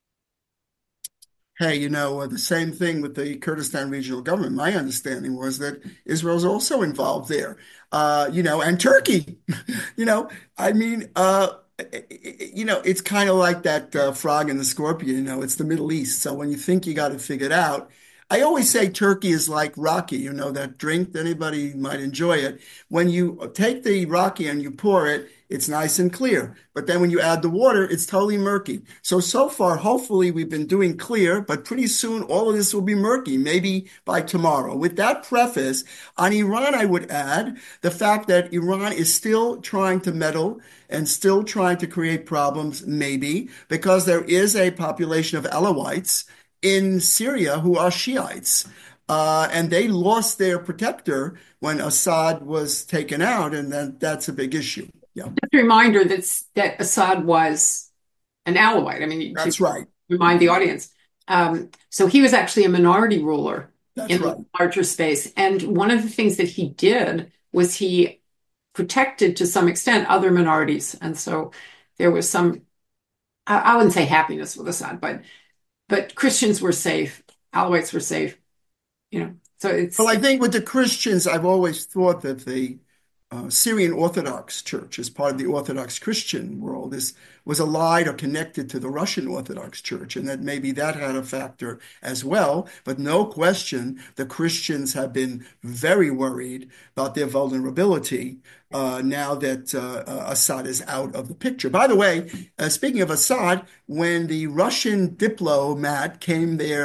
Hey, you know, uh, the same thing with the Kurdistan Regional Government. My understanding was that Israel's also involved there, uh, you know, and Turkey. You know, I mean, uh, you know, it's kind of like that uh, frog and the scorpion, you know, it's the Middle East. So when you think you got it figured out, I always say Turkey is like Rocky, you know, that drink, anybody might enjoy it. When you take the Rocky and you pour it, it's nice and clear. But then when you add the water, it's totally murky. So, so far, hopefully we've been doing clear, but pretty soon all of this will be murky, maybe by tomorrow. With that preface, on Iran, I would add the fact that Iran is still trying to meddle and still trying to create problems, maybe, because there is a population of Alawites in Syria who are Shiites. Uh, and they lost their protector when Assad was taken out, and that, that's a big issue. Yeah, Just a reminder that's, that Assad was an Alawite. I mean, to that's right. remind the audience. Um, so he was actually a minority ruler That's in right. the larger space. And one of the things that he did was he protected to some extent other minorities. And so there was some, I, I wouldn't say happiness with Assad, but but Christians were safe, Alawites were safe, you know. So it's Well, I think with the Christians, I've always thought that the uh, Syrian Orthodox Church, as part of the Orthodox Christian world, is was allied or connected to the Russian Orthodox Church, and that maybe that had a factor as well. But no question, the Christians have been very worried about their vulnerability uh, now that uh, uh, Assad is out of the picture. By the way, uh, speaking of Assad, when the Russian diplomat came there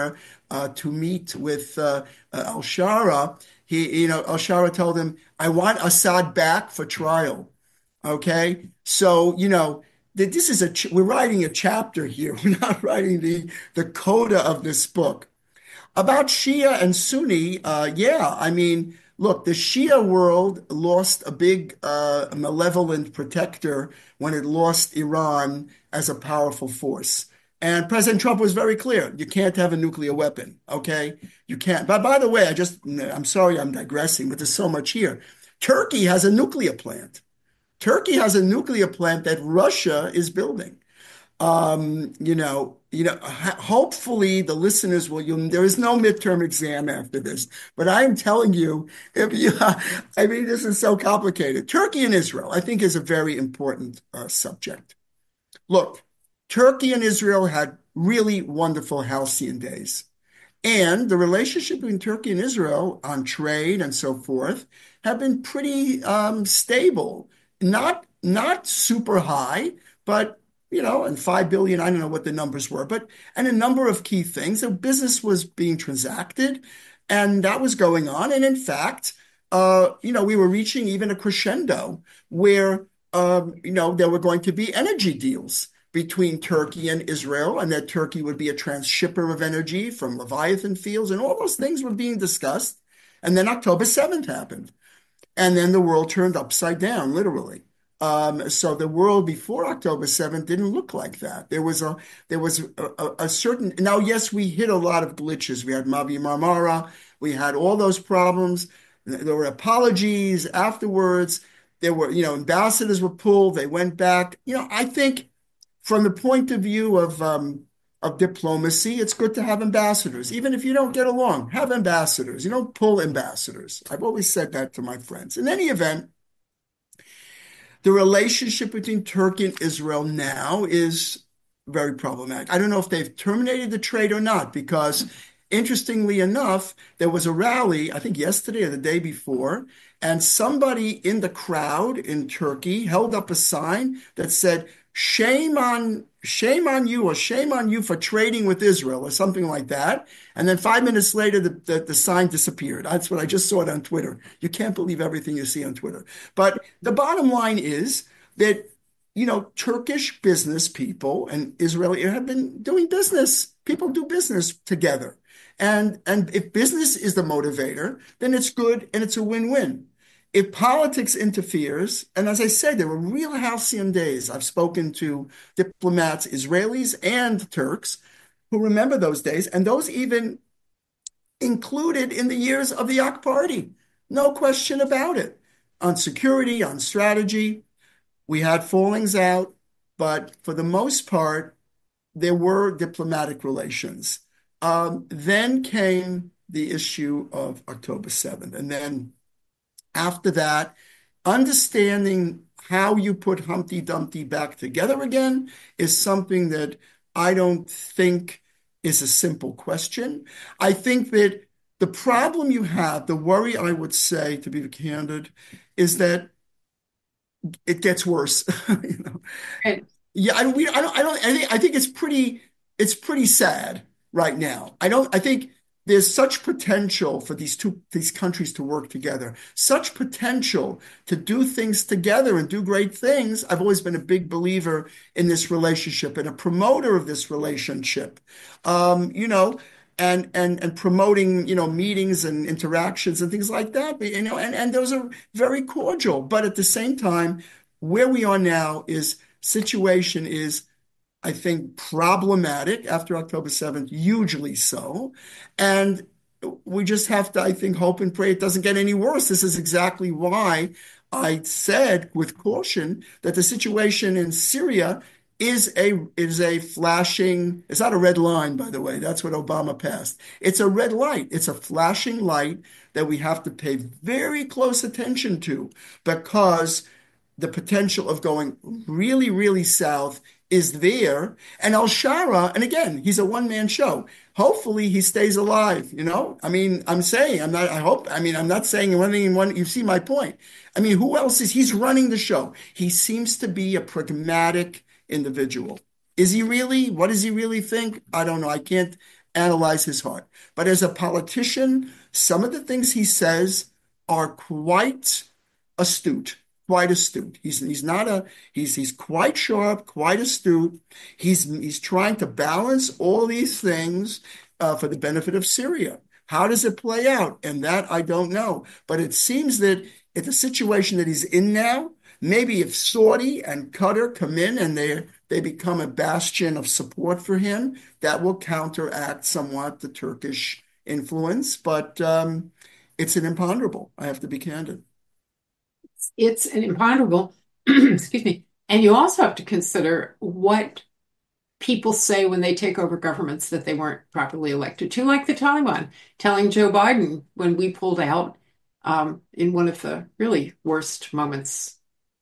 uh, to meet with uh, uh, al-Shara, he, you know, al-Shara told him, I want Assad back for trial. Okay. So, you know, th- this is a, ch- we're writing a chapter here. We're not writing the, the coda of this book. About Shia and Sunni, uh, yeah, I mean, look, the Shia world lost a big uh, malevolent protector when it lost Iran as a powerful force. And President Trump was very clear, you can't have a nuclear weapon, okay? You can't. But by the way, I just, I'm sorry I'm digressing, but there's so much here. Turkey has a nuclear plant. Turkey has a nuclear plant that Russia is building. Um, you know, you know, hopefully the listeners will, you, there is no midterm exam after this, but I am telling you, if you, I mean, this is so complicated. Turkey and Israel, I think, is a very important uh, subject. Look, Turkey and Israel had really wonderful halcyon days. And the relationship between Turkey and Israel on trade and so forth have been pretty um, stable. Not not super high, but you know, and five billion, I don't know what the numbers were, but and a number of key things. The business was being transacted, and that was going on. And in fact, uh, you know, we were reaching even a crescendo where um, you know, there were going to be energy deals between Turkey and Israel, and that Turkey would be a transshipper of energy from Leviathan fields, and all those things were being discussed. And then October seventh happened. And then the world turned upside down, literally. Um, so the world before October seventh didn't look like that. There was a there was a, a, a certain now, yes, we hit a lot of glitches. We had Mavi Marmara, we had all those problems. There were apologies afterwards. There were, you know, ambassadors were pulled, they went back. You know, I think from the point of view of um, of diplomacy, it's good to have ambassadors. Even if you don't get along, have ambassadors. You don't pull ambassadors. I've always said that to my friends. In any event, the relationship between Turkey and Israel now is very problematic. I don't know if they've terminated the trade or not, because interestingly enough, there was a rally, I think yesterday or the day before, and somebody in the crowd in Turkey held up a sign that said, shame on shame on you, or shame on you for trading with Israel, or something like that. And then five minutes later, the, the, the sign disappeared. That's what I just saw it on Twitter. You can't believe everything you see on Twitter. But the bottom line is that, you know, Turkish business people and Israeli have been doing business. People do business together. And, and if business is the motivator, then it's good and it's a win-win. If politics interferes, and as I said, there were real halcyon days. I've spoken to diplomats, Israelis and Turks, who remember those days, and those even included in the years of the A K Party. No question about it. On security, on strategy, we had fallings out, but for the most part, there were diplomatic relations. Um, then came the issue of October seventh, and then after that, understanding how you put Humpty Dumpty back together again is something that I don't think is a simple question. I think that the problem you have, the worry I would say, to be candid, is that it gets worse. you know? Right. Yeah, I, we, I don't, I don't, I think, I think it's pretty, it's pretty sad right now. I don't, I think there's such potential for these two, these countries to work together, such potential to do things together and do great things. I've always been a big believer in this relationship and a promoter of this relationship. Um, you know, and and and promoting, you know, meetings and interactions and things like that. You know, and, and those are very cordial. But at the same time, where we are now is situation is, I think, problematic after October seventh, hugely so. And we just have to, I think, hope and pray it doesn't get any worse. This is exactly why I said with caution that the situation in Syria is a is a flashing, it's not a red line, by the way. That's what Obama passed. It's a red light. It's a flashing light that we have to pay very close attention to, because the potential of going really, really south is there. And al-Shara, and again, he's a one-man show. Hopefully he stays alive, you know? I mean, I'm saying, I'm not, I hope, I mean, I'm not saying one thing in one, you see my point. I mean, who else is, he's running the show. He seems to be a pragmatic individual. Is he really? What does he really think? I don't know. I can't analyze his heart. But as a politician, some of the things he says are quite astute, quite astute. He's he's not a he's he's quite sharp, quite astute. He's he's trying to balance all these things uh, for the benefit of Syria. How does it play out? And that I don't know. But it seems that it's a situation that he's in now. Maybe if Saudi and Qatar come in and they they become a bastion of support for him, that will counteract somewhat the Turkish influence. But um, it's an imponderable. I have to be candid. It's an imponderable, excuse me. And you also have to consider what people say when they take over governments that they weren't properly elected to, like the Taliban, telling Joe Biden when we pulled out um, in one of the really worst moments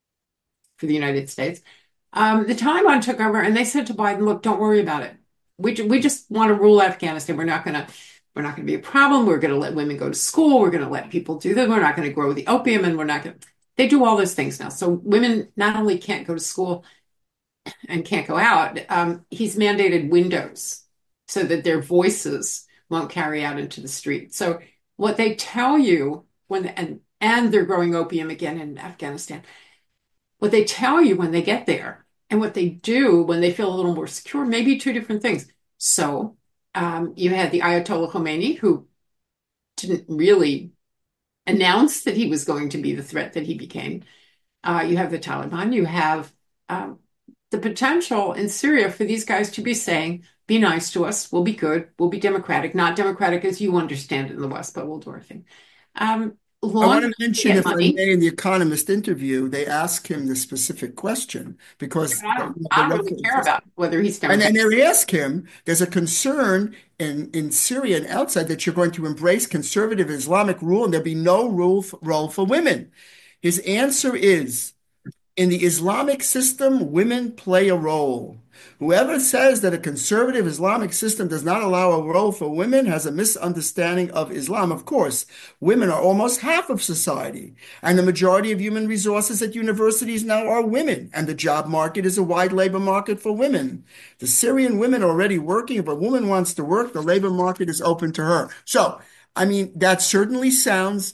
for the United States. Um, the Taliban took over and they said to Biden, look, don't worry about it. We, we just want to rule Afghanistan. We're not going to we're not going to be a problem. We're going to let women go to school. We're going to let people do that. We're not going to grow the opium and we're not going to. They do all those things now. So women not only can't go to school and can't go out, um, he's mandated windows so that their voices won't carry out into the street. So what they tell you when and and they're growing opium again in Afghanistan. What they tell you when they get there and what they do when they feel a little more secure, maybe two different things. So um, you had the Ayatollah Khomeini, who didn't really announce that he was going to be the threat that he became. Uh, you have the Taliban. You have um, the potential in Syria for these guys to be saying, be nice to us. We'll be good. We'll be democratic. Not democratic as you understand it in the West, but we'll do our thing. Um, I long want to mention, get if I money. may, in the Economist interview, they ask him the specific question because I the, don't, I don't the really care about whether he's and democratic. and they ask him, there's a concern in, in Syria and outside that you're going to embrace conservative Islamic rule and there'll be no rule for, role for women. His answer is, in the Islamic system, women play a role. Whoever says that a conservative Islamic system does not allow a role for women has a misunderstanding of Islam. Of course, women are almost half of society, and the majority of human resources at universities now are women, and the job market is a wide labor market for women. The Syrian women are already working. If a woman wants to work, the labor market is open to her. So, I mean, that certainly sounds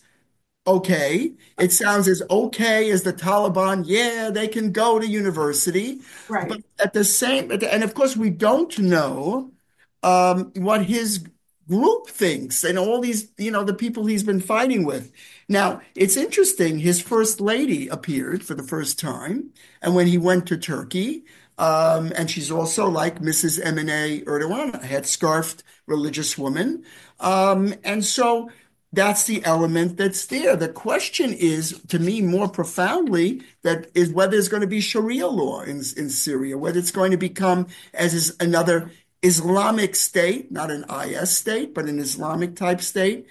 okay. It sounds as okay as the Taliban. Yeah, they can go to university. But Right. at the same, and of course, we don't know um, what his group thinks and all these, you know, the people he's been fighting with. Now, it's interesting. His first lady appeared for the first time. And when he went to Turkey, um, and she's also like Missus Emine Erdogan, a headscarfed religious woman. Um, and so, that's the element that's there. The question is, to me, more profoundly, that is whether there's going to be Sharia law in, in Syria, whether it's going to become as is another Islamic state, not an I S state, but an Islamic type state.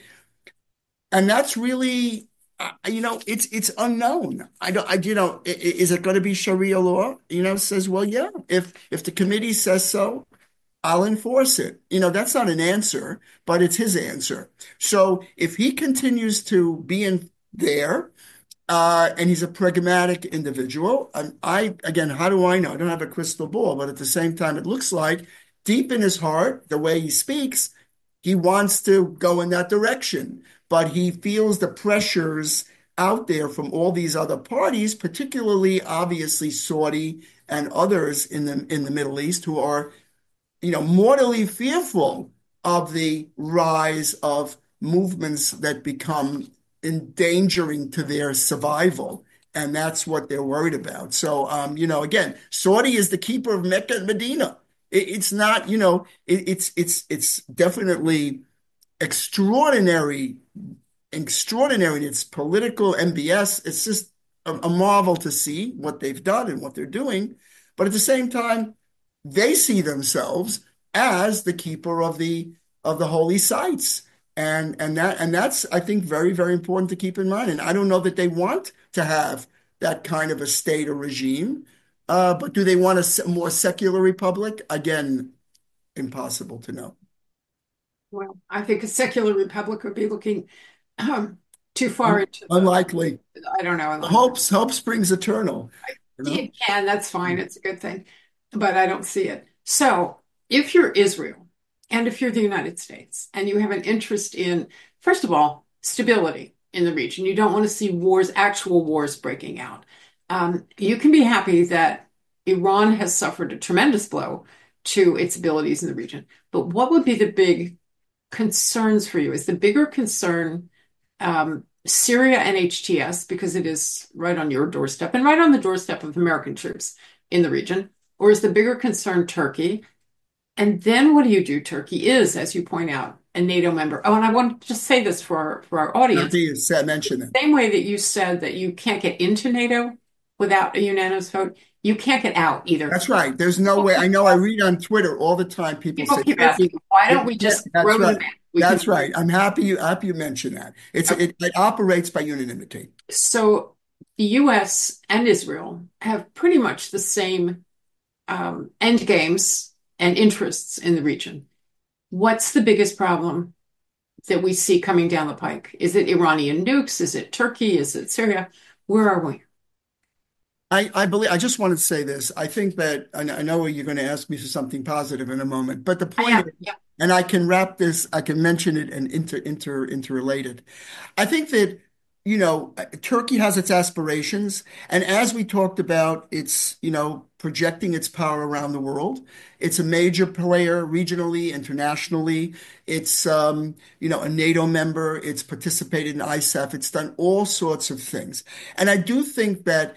And that's really, uh, you know, it's it's unknown. I don't, I, you know, is it going to be Sharia law? You know, says, well, yeah, if if the committee says so, I'll enforce it. You know, that's not an answer, but it's his answer. So if he continues to be in there, uh, and he's a pragmatic individual, and I, again, how do I know? I don't have a crystal ball, but at the same time, it looks like deep in his heart, the way he speaks, he wants to go in that direction, but he feels the pressures out there from all these other parties, particularly obviously Saudi and others in the in the Middle East who are you know, mortally fearful of the rise of movements that become endangering to their survival. And that's what they're worried about. So, um, you know, again, Saudi is the keeper of Mecca and Medina. It, it's not, you know, it, it's it's it's definitely extraordinary, extraordinary in its political M B S. It's just a, a marvel to see what they've done and what they're doing. But at the same time, they see themselves as the keeper of the of the holy sites. And and that and that's I think very, very important to keep in mind. And I don't know that they want to have that kind of a state or regime. Uh, but do they want a more secular republic? Again, impossible to know. Well, I think a secular republic would be looking um, too far Un- into the, unlikely. I don't know. I'm, Hope hope springs eternal. You know? it can, that's fine. It's a good thing, but I don't see it. So if you're Israel And if you're the United States and you have an interest in, first of all, stability in the region, you don't want to see wars, actual wars breaking out. Um, you can be happy that Iran has suffered a tremendous blow to its abilities in the region. But what would be the big concerns for you? Is the bigger concern um, Syria and H T S, because it is right on your doorstep and right on the doorstep of American troops in the region? Or is the bigger concern Turkey? And then what do you do? Turkey is, as you point out, a NATO member. Oh, and I want to just say this for our, for our audience. Turkey is said, mentioned it. Same way that you said that you can't get into NATO without a unanimous vote, you can't get out either. That's right. There's no way. I know I read on Twitter all the time people, People say, keep asking, why don't we just that's throw right. them in? We That's can- right. I'm happy you happy you mentioned that. It's Okay. it, it operates by unanimity. So the U S and Israel have pretty much the same um, end games and interests in the region. What's the biggest problem that we see coming down the pike? Is it Iranian nukes? Is it Turkey? Is it Syria? Where are we? I, I believe I just wanted to say this. I think that I I know you're going to ask me for something positive in a moment, but the I point am. is, Yeah. and I can wrap this, I can mention it and inter inter interrelated. I think that, you know, Turkey has its aspirations, and as we talked about, it's, you know, projecting its power around the world. It's a major player regionally, internationally. It's, um, you know, a NATO member. It's participated in I S A F. It's done all sorts of things, and I do think that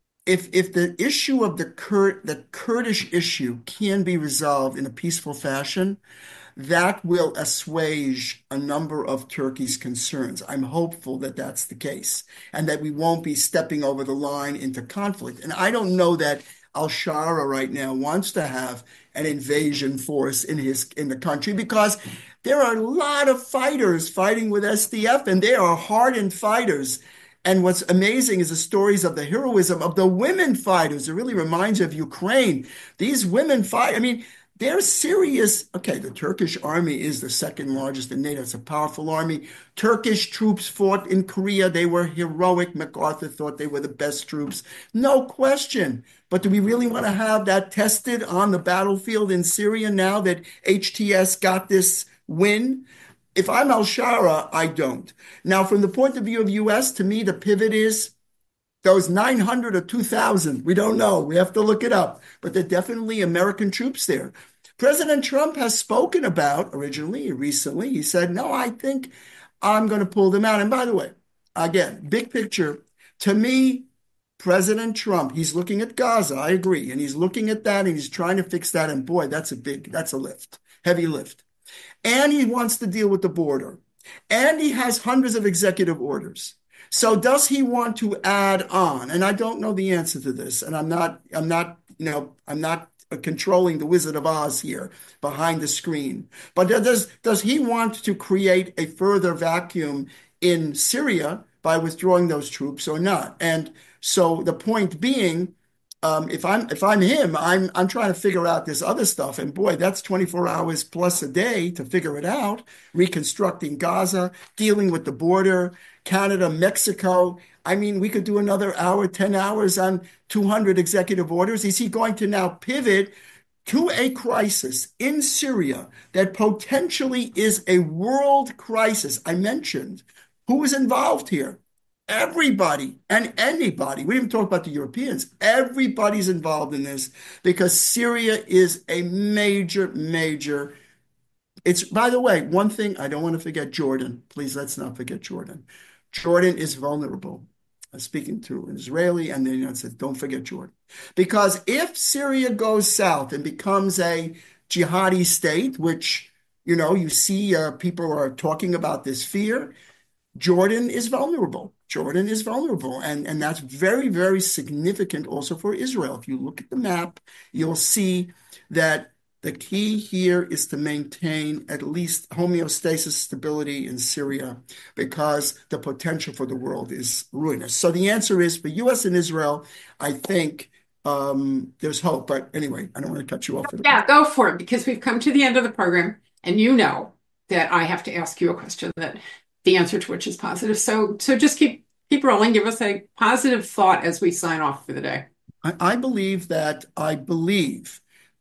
if if the issue of the Kur the Kurdish issue can be resolved in a peaceful fashion, that will assuage a number of Turkey's concerns. I'm hopeful that that's the case and that we won't be stepping over the line into conflict. And I don't know that al-Shara right now wants to have an invasion force in his in the country because there are a lot of fighters fighting with S D F and they are hardened fighters. And what's amazing is the stories of the heroism of the women fighters. It really reminds you of Ukraine. These women fight. I mean, they're serious. Okay, the Turkish army is the second largest in NATO. It's a powerful army. Turkish troops fought in Korea. They were heroic. MacArthur thought they were the best troops. No question. But do we really want to have that tested on the battlefield in Syria now that H T S got this win? If I'm al-Shara, I don't. Now, from the point of view of U S, to me, the pivot is those nine hundred or two thousand. We don't know. We have to look it up. But there are definitely American troops there. President Trump has spoken about, originally, recently, he said, no, I think I'm going to pull them out. And by the way, again, big picture, to me, President Trump, he's looking at Gaza, I agree. And he's looking at that and he's trying to fix that. And boy, that's a big, that's a lift, heavy lift. And he wants to deal with the border. And he has hundreds of executive orders. So does he want to add on? And I don't know the answer to this. And I'm not, I'm not, you know, I'm not controlling the Wizard of Oz here behind the screen. But does, does he want to create a further vacuum in Syria by withdrawing those troops or not? And so the point being, Um, if I'm if I'm him, I'm I'm trying to figure out this other stuff, and boy, that's twenty-four hours plus a day to figure it out. Reconstructing Gaza, dealing with the border, Canada, Mexico. I mean, we could do another hour, ten hours on two hundred executive orders. Is he going to now pivot to a crisis in Syria that potentially is a world crisis? I mentioned who is involved here. Everybody and anybody, we didn't talk about the Europeans, everybody's involved in this because Syria is a major, major, it's, by the way, one thing, I don't want to forget Jordan. Please, let's not forget Jordan. Jordan is vulnerable. I'm speaking to an Israeli and the United States, don't forget Jordan. Because if Syria goes south and becomes a jihadi state, which, you know, you see uh, people are talking about this fear, Jordan is vulnerable. Jordan is vulnerable. And, and that's very, very significant also for Israel. If you look at the map, you'll see that the key here is to maintain at least homeostasis stability in Syria because the potential for the world is ruinous. So the answer is for U S and Israel, I think um, there's hope. But anyway, I don't want to cut you off. Yeah, go for it because we've come to the end of the program and you know that I have to ask you a question that the answer to which is positive. So, so just keep keep rolling. Give us a positive thought as we sign off for the day. I, I believe that I believe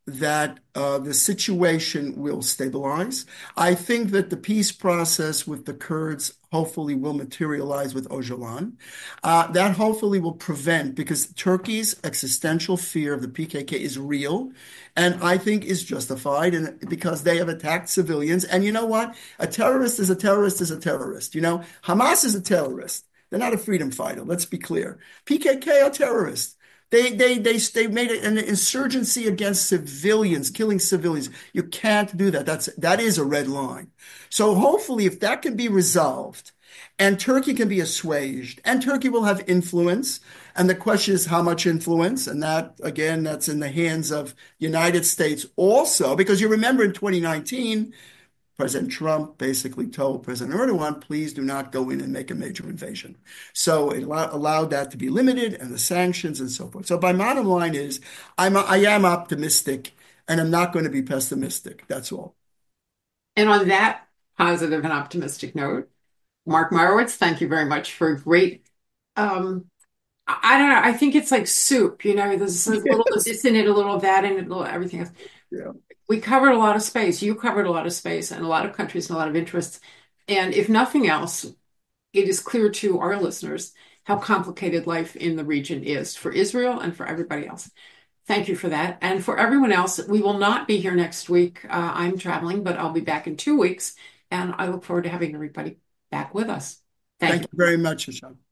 that uh, the situation will stabilize. I think that the peace process with the Kurds hopefully will materialize with Öcalan. Uh, that hopefully will prevent, because Turkey's existential fear of the P K K is real, and I think is justified, and because they have attacked civilians. And you know what? A terrorist is a terrorist is a terrorist. You know, Hamas is a terrorist. They're not a freedom fighter. Let's be clear. P K K are terrorists. They they they they made an insurgency against civilians, killing civilians. You can't do that. That's that is a red line. So hopefully, if that can be resolved, and Turkey can be assuaged, and Turkey will have influence, and the question is how much influence, and that again, that's in the hands of the United States also, because you remember in twenty nineteen. President Trump basically told President Erdogan, please do not go in and make a major invasion. So it allow, allowed that to be limited, and the sanctions and so forth. So my bottom line is I'm, I am optimistic, and I'm not going to be pessimistic. That's all. And on that positive and optimistic note, Mark Marowitz, thank you very much for a great, um, I I don't know, I think it's like soup, you know, there's a little of this in it, a little of that in it, a little everything else. Yeah. We covered a lot of space. You covered a lot of space and a lot of countries and a lot of interests. And if nothing else, it is clear to our listeners how complicated life in the region is for Israel and for everybody else. Thank you for that. And for everyone else, we will not be here next week. Uh, I'm traveling, but I'll be back in two weeks. And I look forward to having everybody back with us. Thank Thank you. you very much, Hashan.